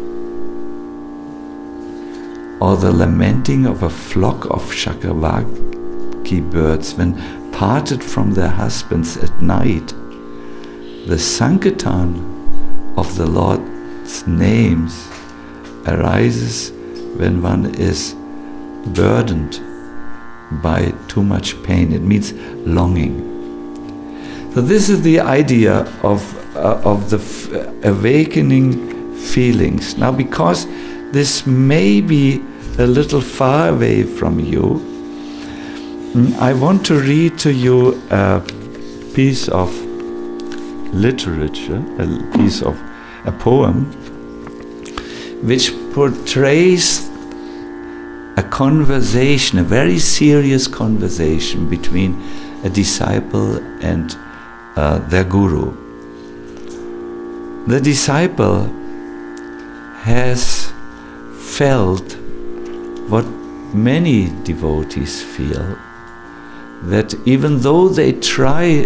or the lamenting of a flock of Chakravaki birds when parted from their husbands at night. The Sankirtan of the Lord names arises when one is burdened by too much pain. It means longing. So this is the idea of uh, of the f- awakening feelings. Now, because this may be a little far away from you, I want to read to you a piece of literature, a piece of a poem which portrays a conversation, a very serious conversation between a disciple and uh, their guru. The disciple has felt what many devotees feel, that even though they try,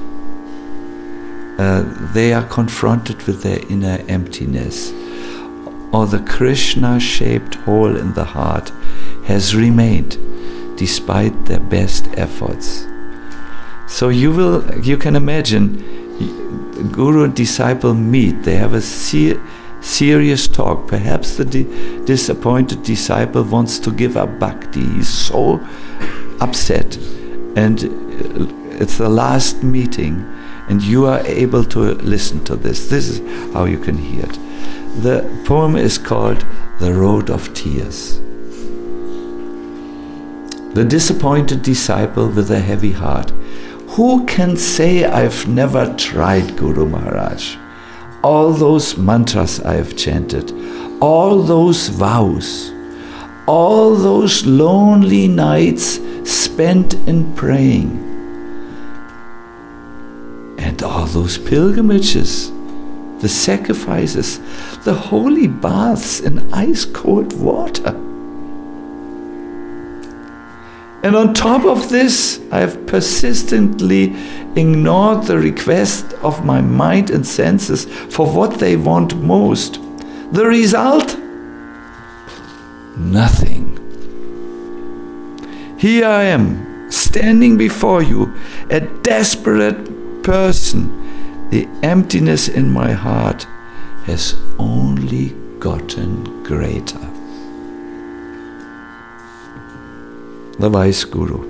uh, they are confronted with their inner emptiness, or the Krishna-shaped hole in the heart has remained despite their best efforts. So you will, you can imagine, guru and disciple meet, they have a ser- serious talk. Perhaps the di- disappointed disciple wants to give up bhakti. He's so upset, and it's the last meeting, and you are able to listen to this. This is how you can hear it. The poem is called The Road of Tears. The disappointed disciple with a heavy heart. Who can say I've never tried, Guru Maharaj? All those mantras I have chanted, all those vows, all those lonely nights spent in praying, and all those pilgrimages, the sacrifices, the holy baths in ice-cold water. And on top of this, I have persistently ignored the request of my mind and senses for what they want most. The result? Nothing. Here I am, standing before you, a desperate person. The emptiness in my heart has only gotten greater. The wise guru.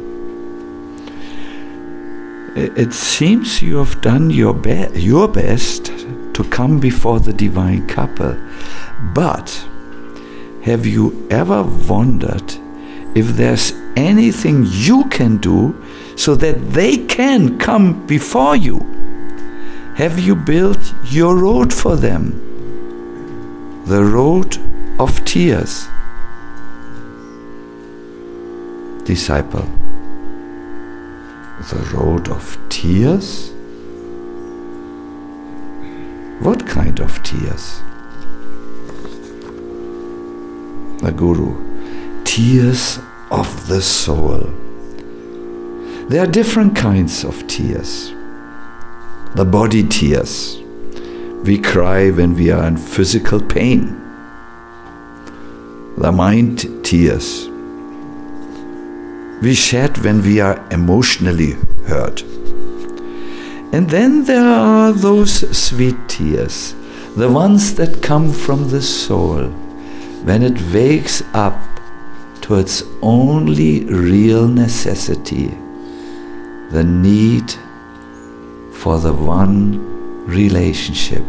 It seems you have done your, be- your best to come before the divine couple, but have you ever wondered if there's anything you can do so that they can come before you? Have you built your road for them? The road of tears. Disciple. The road of tears? What kind of tears? The Guru. Tears of the soul. There are different kinds of tears. The body tears. We cry when we are in physical pain. The mind tears. We shed when we are emotionally hurt. And then there are those sweet tears, the ones that come from the soul, when it wakes up to its only real necessity, the need for the one relationship.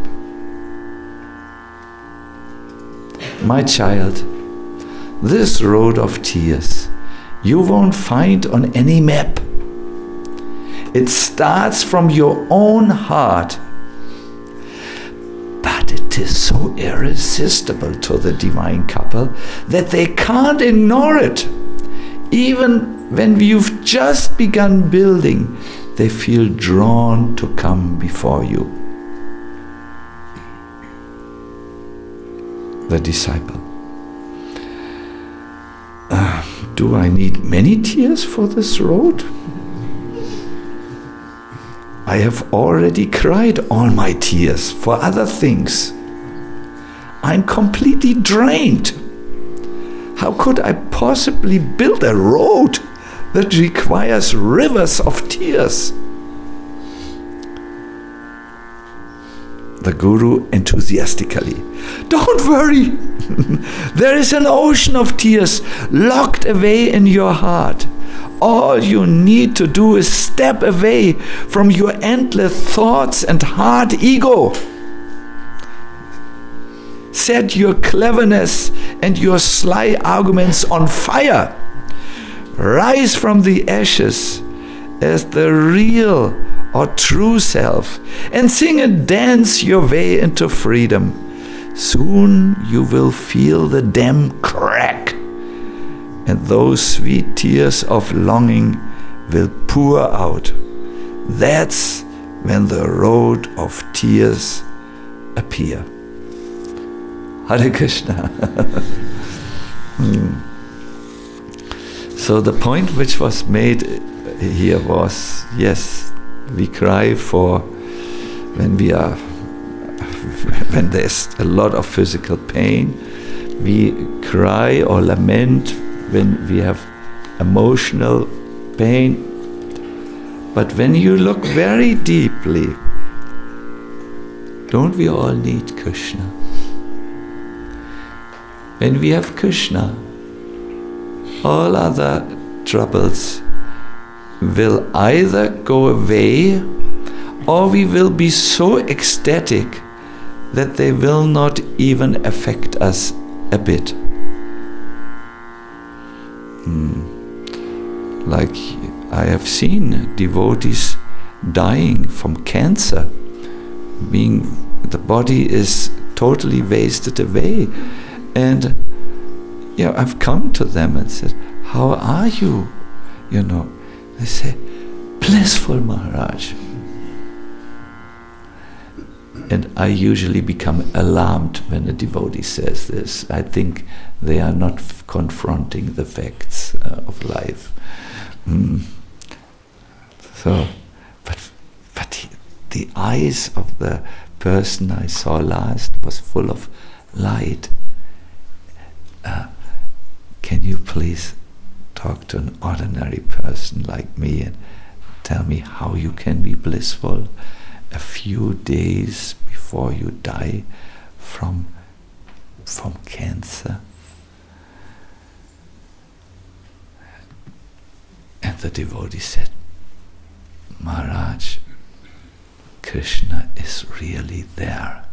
My child, this road of tears you won't find on any map. It starts from your own heart. But it is so irresistible to the divine couple that they can't ignore it. Even when you've just begun building, they feel drawn to come before you. The disciple. Uh, do I need many tears for this road? I have already cried all my tears for other things. I'm completely drained. How could I possibly build a road that requires rivers of tears? The Guru enthusiastically. Don't worry. There is an ocean of tears locked away in your heart. All you need to do is step away from your endless thoughts and hard ego. Set your cleverness and your sly arguments on fire. Rise from the ashes as the real or true self and sing and dance your way into freedom. Soon you will feel the dam crack, and those sweet tears of longing will pour out. That's when the road of tears appear. Hare Krishna. hmm. So the point which was made here was, yes, we cry for when we are, when there's a lot of physical pain. We cry or lament when we have emotional pain. But when you look very deeply, don't we all need Krishna? When we have Krishna, all other troubles will either go away or we will be so ecstatic that they will not even affect us a bit. Hmm. Like I have seen devotees dying from cancer, being the body is totally wasted away, and you know, I've come to them and said, how are you? You know, they say, blissful Maharaj. And I usually become alarmed when a devotee says this. I think they are not f- confronting the facts uh, of life. Mm. So, but but he, the eyes of the person I saw last was full of light. Uh, can you please talk to an ordinary person like me and tell me how you can be blissful a few days before you die from from cancer? And the devotee said, Maharaj, Krishna is really there.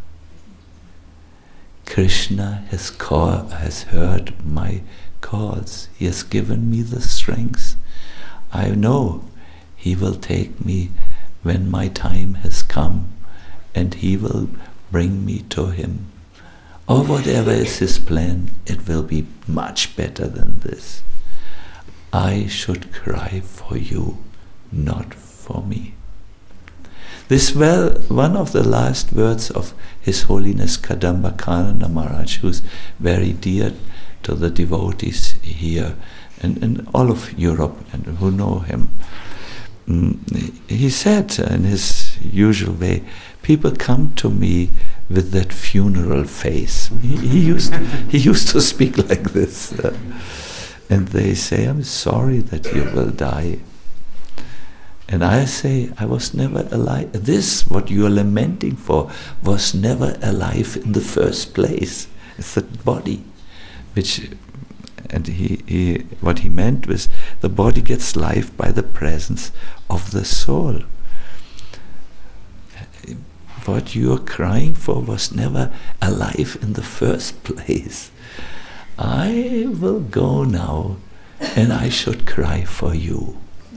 Krishna has call, has heard my calls. He has given me the strength. I know he will take me when my time has come, and he will bring me to him. Or whatever is his plan, it will be much better than this. I should cry for you, not for me. This well, one of the last words of His Holiness Kadamba Kanana Maharaj, who's very dear to the devotees here and, and all of Europe and who know him. He said in his usual way, people come to me with that funeral face. He, he used he used to speak like this, uh, and they say, "I'm sorry that you will die." And I say, I was never alive. This, what you are lamenting for, was never alive in the first place. It's the body, which, and he, he what he meant was, the body gets life by the presence of the soul. What you are crying for was never alive in the first place. I will go now, and I should cry for you.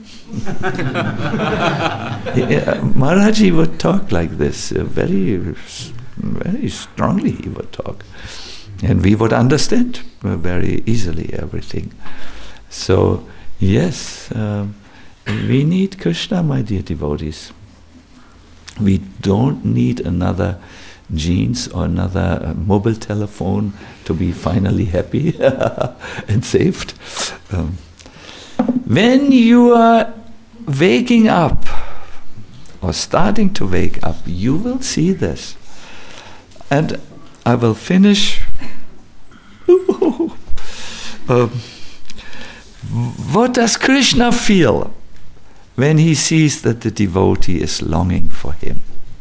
Yeah, Maharaji would talk like this, uh, very, very strongly he would talk. And we would understand uh, very easily everything. So, yes, um, we need Krishna, my dear devotees. We don't need another genes or another uh, mobile telephone to be finally happy and saved. Um, when you are waking up or starting to wake up, you will see this. And I will finish. um, what does Krishna feel when he sees that the devotee is longing for him?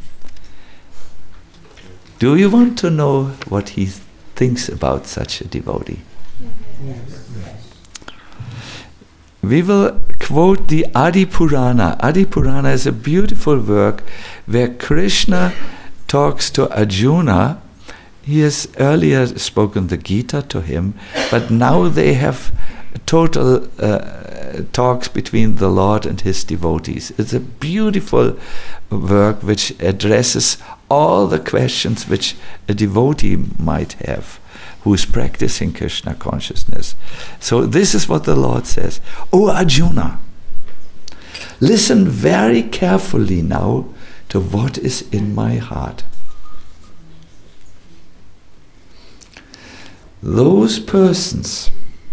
Do you want to know what he thinks about such a devotee? Yes. We will quote the Adi Purana. Adi Purana is a beautiful work where Krishna talks to Arjuna. He has earlier spoken the Gita to him, but now they have total uh, talks between the Lord and his devotees. It's a beautiful work which addresses all the questions which a devotee might have who is practicing Krishna consciousness. So this is what the Lord says. O Arjuna, listen very carefully now to what is in my heart. Those persons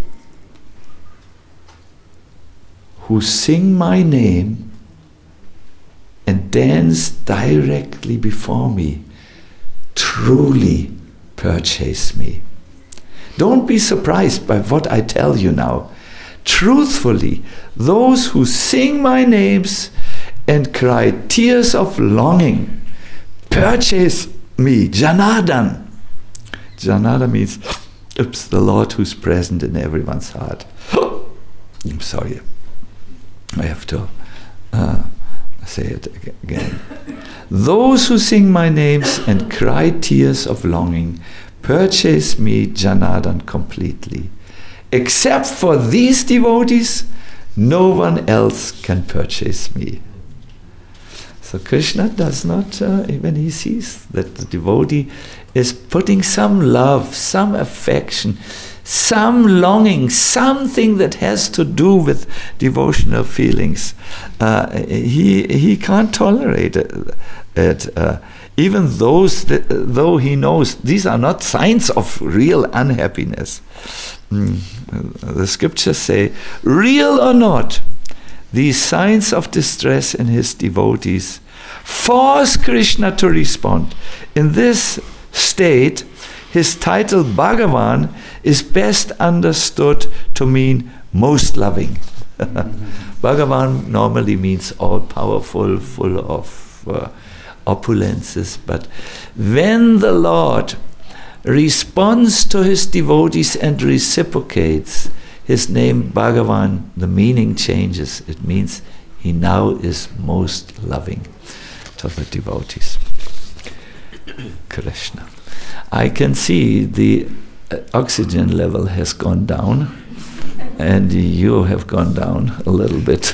who sing my name and dance directly before me truly purchase me. Don't be surprised by what I tell you now. Truthfully, those who sing my names and cry tears of longing purchase me, Janardhan. Janardhan means, oops, the Lord who's present in everyone's heart. I'm sorry, I have to uh, say it again. Those who sing my names and cry tears of longing purchase me, Janardhan, completely. Except for these devotees, no one else can purchase me. So Krishna does not, uh, when he sees that the devotee is putting some love, some affection, some longing, something that has to do with devotional feelings. Uh, he he can't tolerate it. it uh, even those that, though he knows these are not signs of real unhappiness. Mm. The scriptures say, real or not, these signs of distress in his devotees force Krishna to respond. In this state, his title Bhagavan is best understood to mean most loving. Bhagavan normally means all-powerful, full of uh, opulences, but when the Lord responds to his devotees and reciprocates, his name Bhagavan, the meaning changes. It means he now is most loving to the devotees. Krishna. I can see the oxygen level has gone down, and you have gone down a little bit.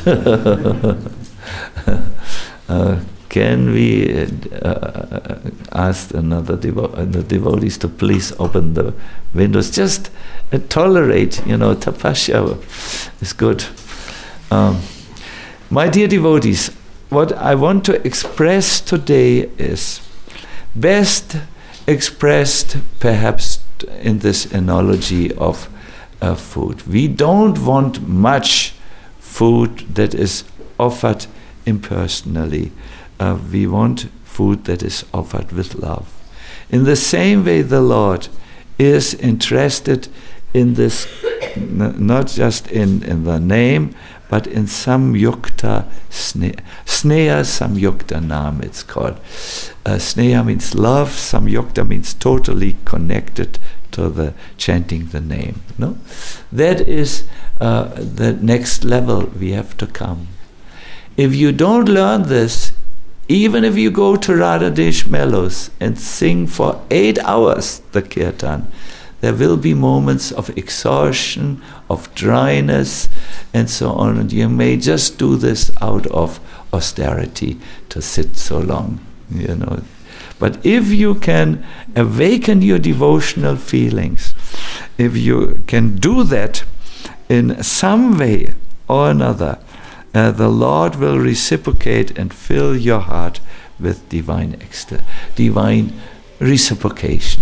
uh, can we uh, ask another devo- uh, the devotees to please open the windows? Just uh, tolerate, you know, tapasya is good. Um, my dear devotees, what I want to express today is best expressed perhaps in this analogy of uh, food. We don't want much food that is offered impersonally. Uh, we want food that is offered with love. In the same way, the Lord is interested in this, n- not just in, in the name, but in samyukta sneha. Sneha samyukta nam, it's called. Uh, sneha means love, samyukta means totally connected to the chanting the name. No, that is uh, the next level we have to come. If you don't learn this, even if you go to Radha Desh Mellows and sing for eight hours the kirtan, there will be moments of exhaustion, of dryness, and so on. And you may just do this out of austerity to sit so long, you know. But if you can awaken your devotional feelings, if you can do that in some way or another, uh, the Lord will reciprocate and fill your heart with divine extra, divine reciprocation.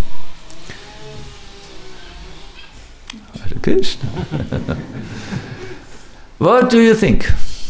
Hare Krishna. What do you think?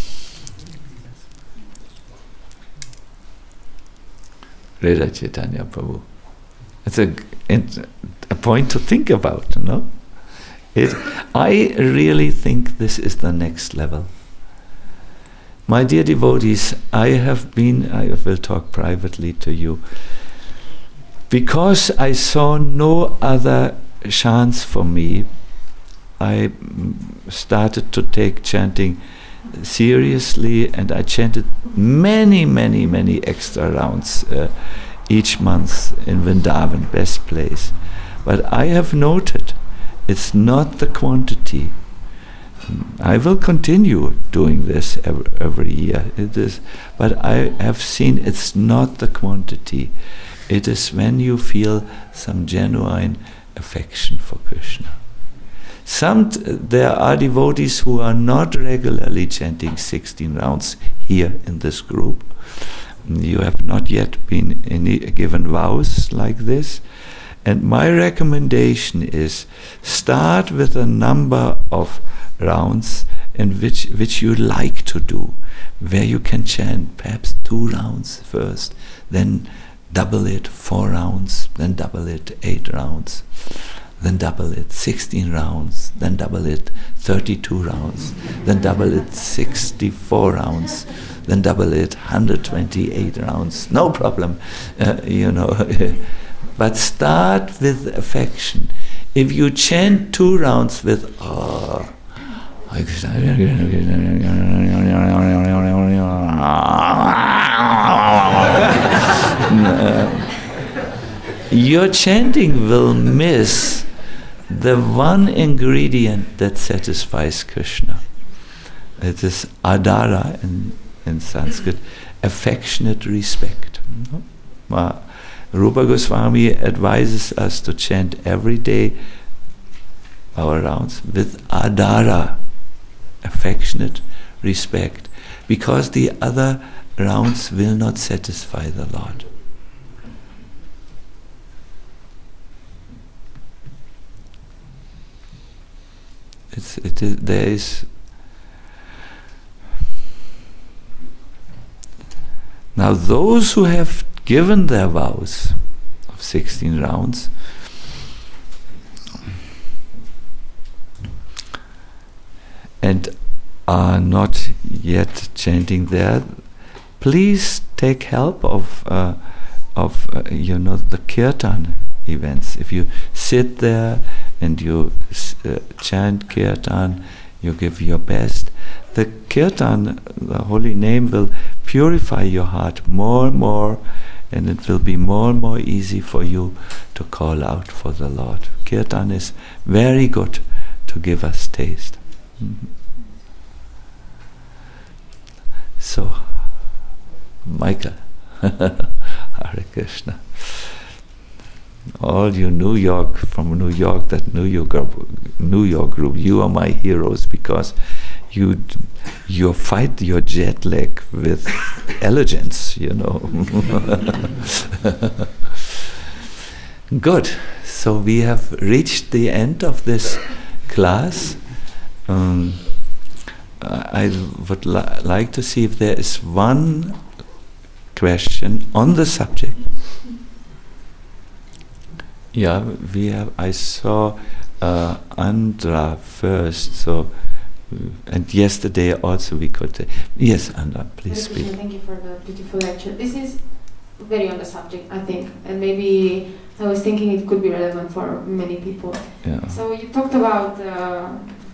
Radha Chaitanya Prabhu. It's a, a point to think about, no? It, I really think this is the next level. My dear devotees, I have been, I will talk privately to you, because I saw no other chance for me. I started to take chanting seriously, and I chanted many, many, many extra rounds uh, each month in Vrindavan, best place. But I have noted it's not the quantity. I will continue doing this every, every year. It is, but I have seen it's not the quantity. It is when you feel some genuine affection for Krishna. Some t- there are devotees who are not regularly chanting sixteen rounds here in this group. You have not yet been any, given vows like this. And my recommendation is start with a number of rounds in which which you like to do, where you can chant perhaps two rounds first, then double it four rounds, then double it eight rounds, then double it sixteen rounds, then double it thirty-two rounds, then double it sixty-four rounds, then double it one hundred twenty-eight rounds. No problem, uh, you know. But start with affection. If you chant two rounds with oh, your chanting will miss the one ingredient that satisfies Krishna. It is adara in, in Sanskrit, affectionate respect. Uh, Rupa Goswami advises us to chant every day our rounds with adara, affectionate respect, because the other rounds will not satisfy the Lord. It's, it is, there is now those who have given their vows of sixteen rounds and are not yet chanting there, please take help of uh, of uh, you know the kirtan events. If you sit there and you uh, chant kirtan, you give your best, the kirtan, the holy name, will purify your heart more and more, and it will be more and more easy for you to call out for the Lord. Kirtan is very good to give us taste. Mm-hmm. So, Michael, Hare Krishna. All you New York, from New York, that New York group, New York group, you are my heroes, because you you fight your jet lag with elegance, you know. Good. So we have reached the end of this class. Um, I would li- like to see if there is one question on the subject. Yeah, we have. I saw uh, Andra first. So, and yesterday also we could. Uh, yes, Andra, please speak. Thank you for the beautiful lecture. This is very on the subject, I think, and maybe I was thinking it could be relevant for many people. Yeah. So you talked about. Uh,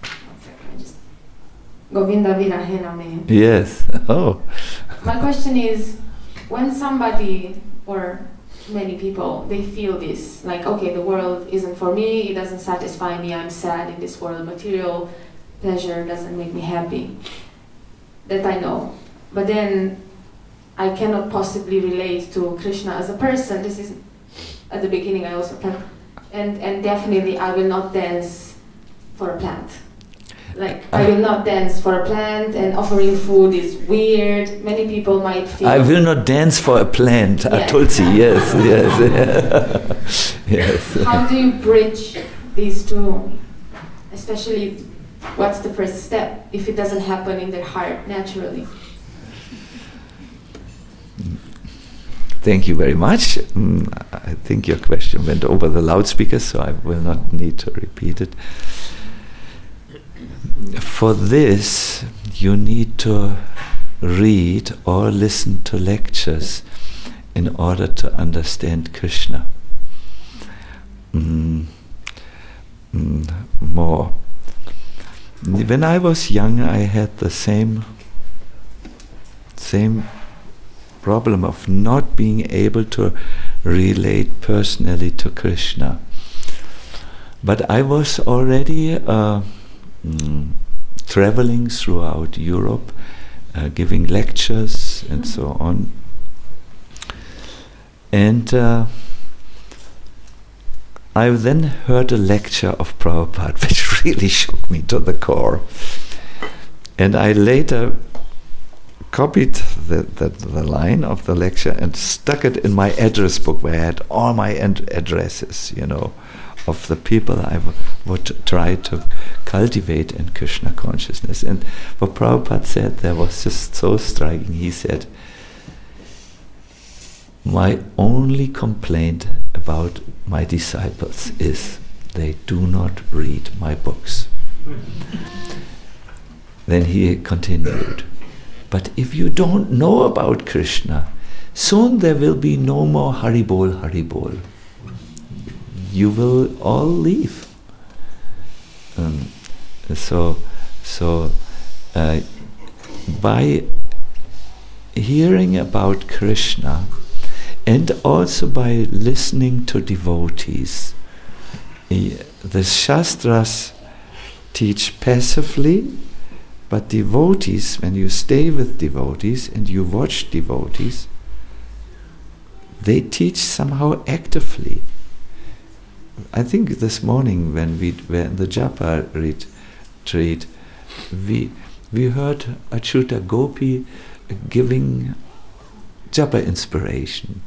Govinda Virahena Me. Yes. Oh. My question is, when somebody or many people, they feel this, like, okay, the world isn't for me, it doesn't satisfy me, I'm sad in this world, material pleasure doesn't make me happy. That I know. But then I cannot possibly relate to Krishna as a person. This is, at the beginning I also felt, and, and definitely I will not dance for a plant. Like, I will not dance for a plant, and offering food is weird. Many people might feel... I will not dance for a plant. Yeah. Tulsi, yes, yes. Yes. How do you bridge these two? Especially, what's the first step if it doesn't happen in their heart naturally? Thank you very much. Mm, I think your question went over the loudspeaker, so I will not need to repeat it. For this, you need to read or listen to lectures in order to understand Krishna mm, mm, more. When I was young, I had the same same problem of not being able to relate personally to Krishna. But I was already uh, Mm, traveling throughout Europe, uh, giving lectures and so on. And uh, I then heard a lecture of Prabhupada which really shook me to the core. And I later copied the, the, the line of the lecture and stuck it in my address book, where I had all my ad- addresses, you know, of the people I w- would try to cultivate in Krishna consciousness. And what Prabhupada said there was just so striking. He said, my only complaint about my disciples is they do not read my books. Then he continued, but if you don't know about Krishna, soon there will be no more Haribol, Haribol. You will all leave. Um, so, so uh, by hearing about Krishna and also by listening to devotees, the Shastras teach passively, but devotees, when you stay with devotees and you watch devotees, they teach somehow actively. I think this morning when we were in the japa retreat, we we heard Achyuta Gopi giving japa inspiration.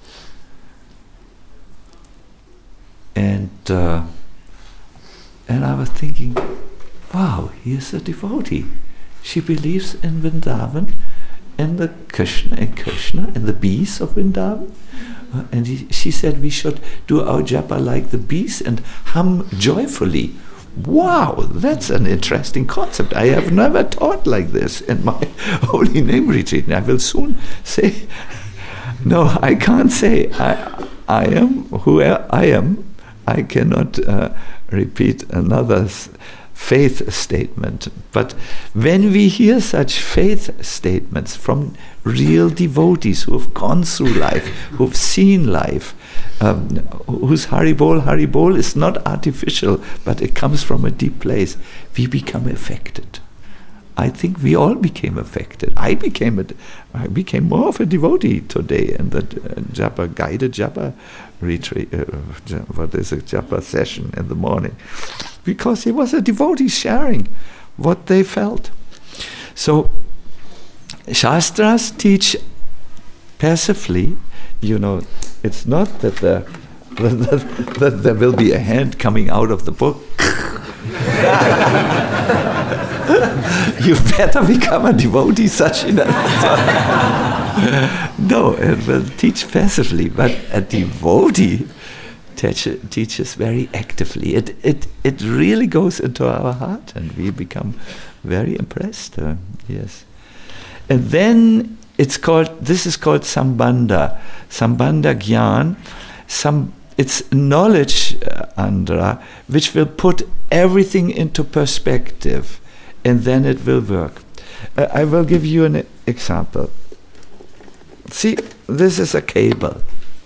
And uh, and I was thinking, wow, here's a devotee. She believes in Vrindavan, in the Krishna, in Krishna, in the bees of Vrindavan. Uh, and he, she said we should do our japa like the bees and hum joyfully. Wow, that's an interesting concept. I have never taught like this in my holy name retreat. And I will soon say, no, I can't say I, I am who I am. I cannot uh, repeat another s- faith statement. But when we hear such faith statements from real devotees who have gone through life, who have seen life, um, whose Haribol, Haribol is not artificial, but it comes from a deep place, we become affected. I think we all became affected. I became a, I became more of a devotee today in the uh, japa, guided japa retreat, uh, what is a japa session in the morning, because it was a devotee sharing what they felt. So Shastras teach passively. You know, it's not that, the, that, that there will be a hand coming out of the book. You better become a devotee, Sachina. No, it will teach passively, but a devotee teach, teaches very actively. It, it, it really goes into our heart, and we become very impressed. Uh, yes. And then it's called, this is called Sambandha. Sambandha Gyan. Some, it's knowledge, uh, Andra, which will put everything into perspective, and then it will work. Uh, I will give you an example. See, this is a cable.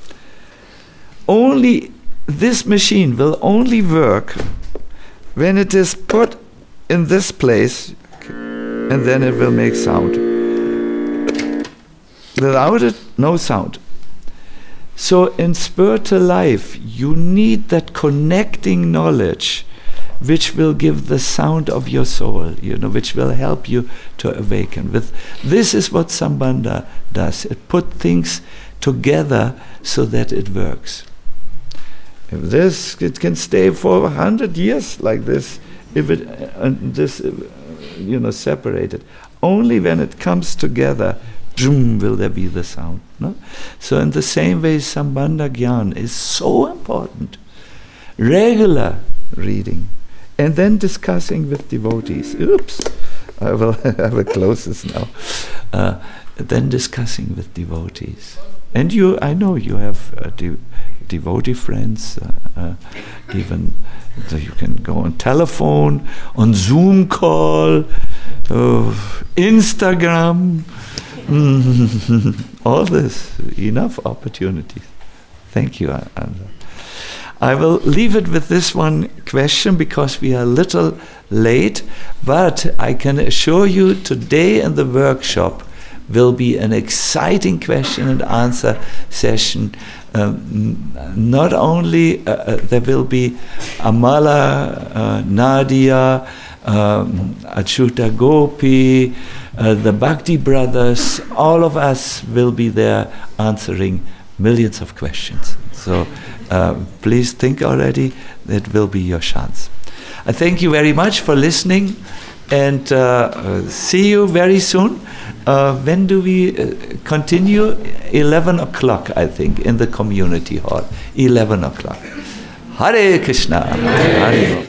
Only this machine will only work when it is put in this place, and then it will make sound. Without it, no sound. So in spiritual life, you need that connecting knowledge which will give the sound of your soul, you know, which will help you to awaken. With this is what Sambandha does. It puts things together so that it works. If this, it can stay for a hundred years like this, if it, uh, this, uh, you know, separated. Only when it comes together, zoom, will there be the sound. No? So in the same way, Sambandha Gyan is so important. Regular reading. And then discussing with devotees. Oops, I will, I will close this now. Uh, then discussing with devotees. And you, I know you have uh, de- devotee friends, uh, uh, even so you can go on telephone, on Zoom call, uh, Instagram, all this, enough opportunities. Thank you, Andra. I will leave it with this one question because we are a little late, but I can assure you today in the workshop will be an exciting question and answer session. Um, not only uh, uh, there will be Amala, uh, Nadia, um, Achyuta Gopi, uh, the Bhakti brothers, all of us will be there answering millions of questions. So uh, please think already, that will be your chance. I thank you very much for listening, and uh, uh, see you very soon. Uh, when do we uh, continue? eleven o'clock, I think, in the community hall. eleven o'clock. Hare Krishna. Hare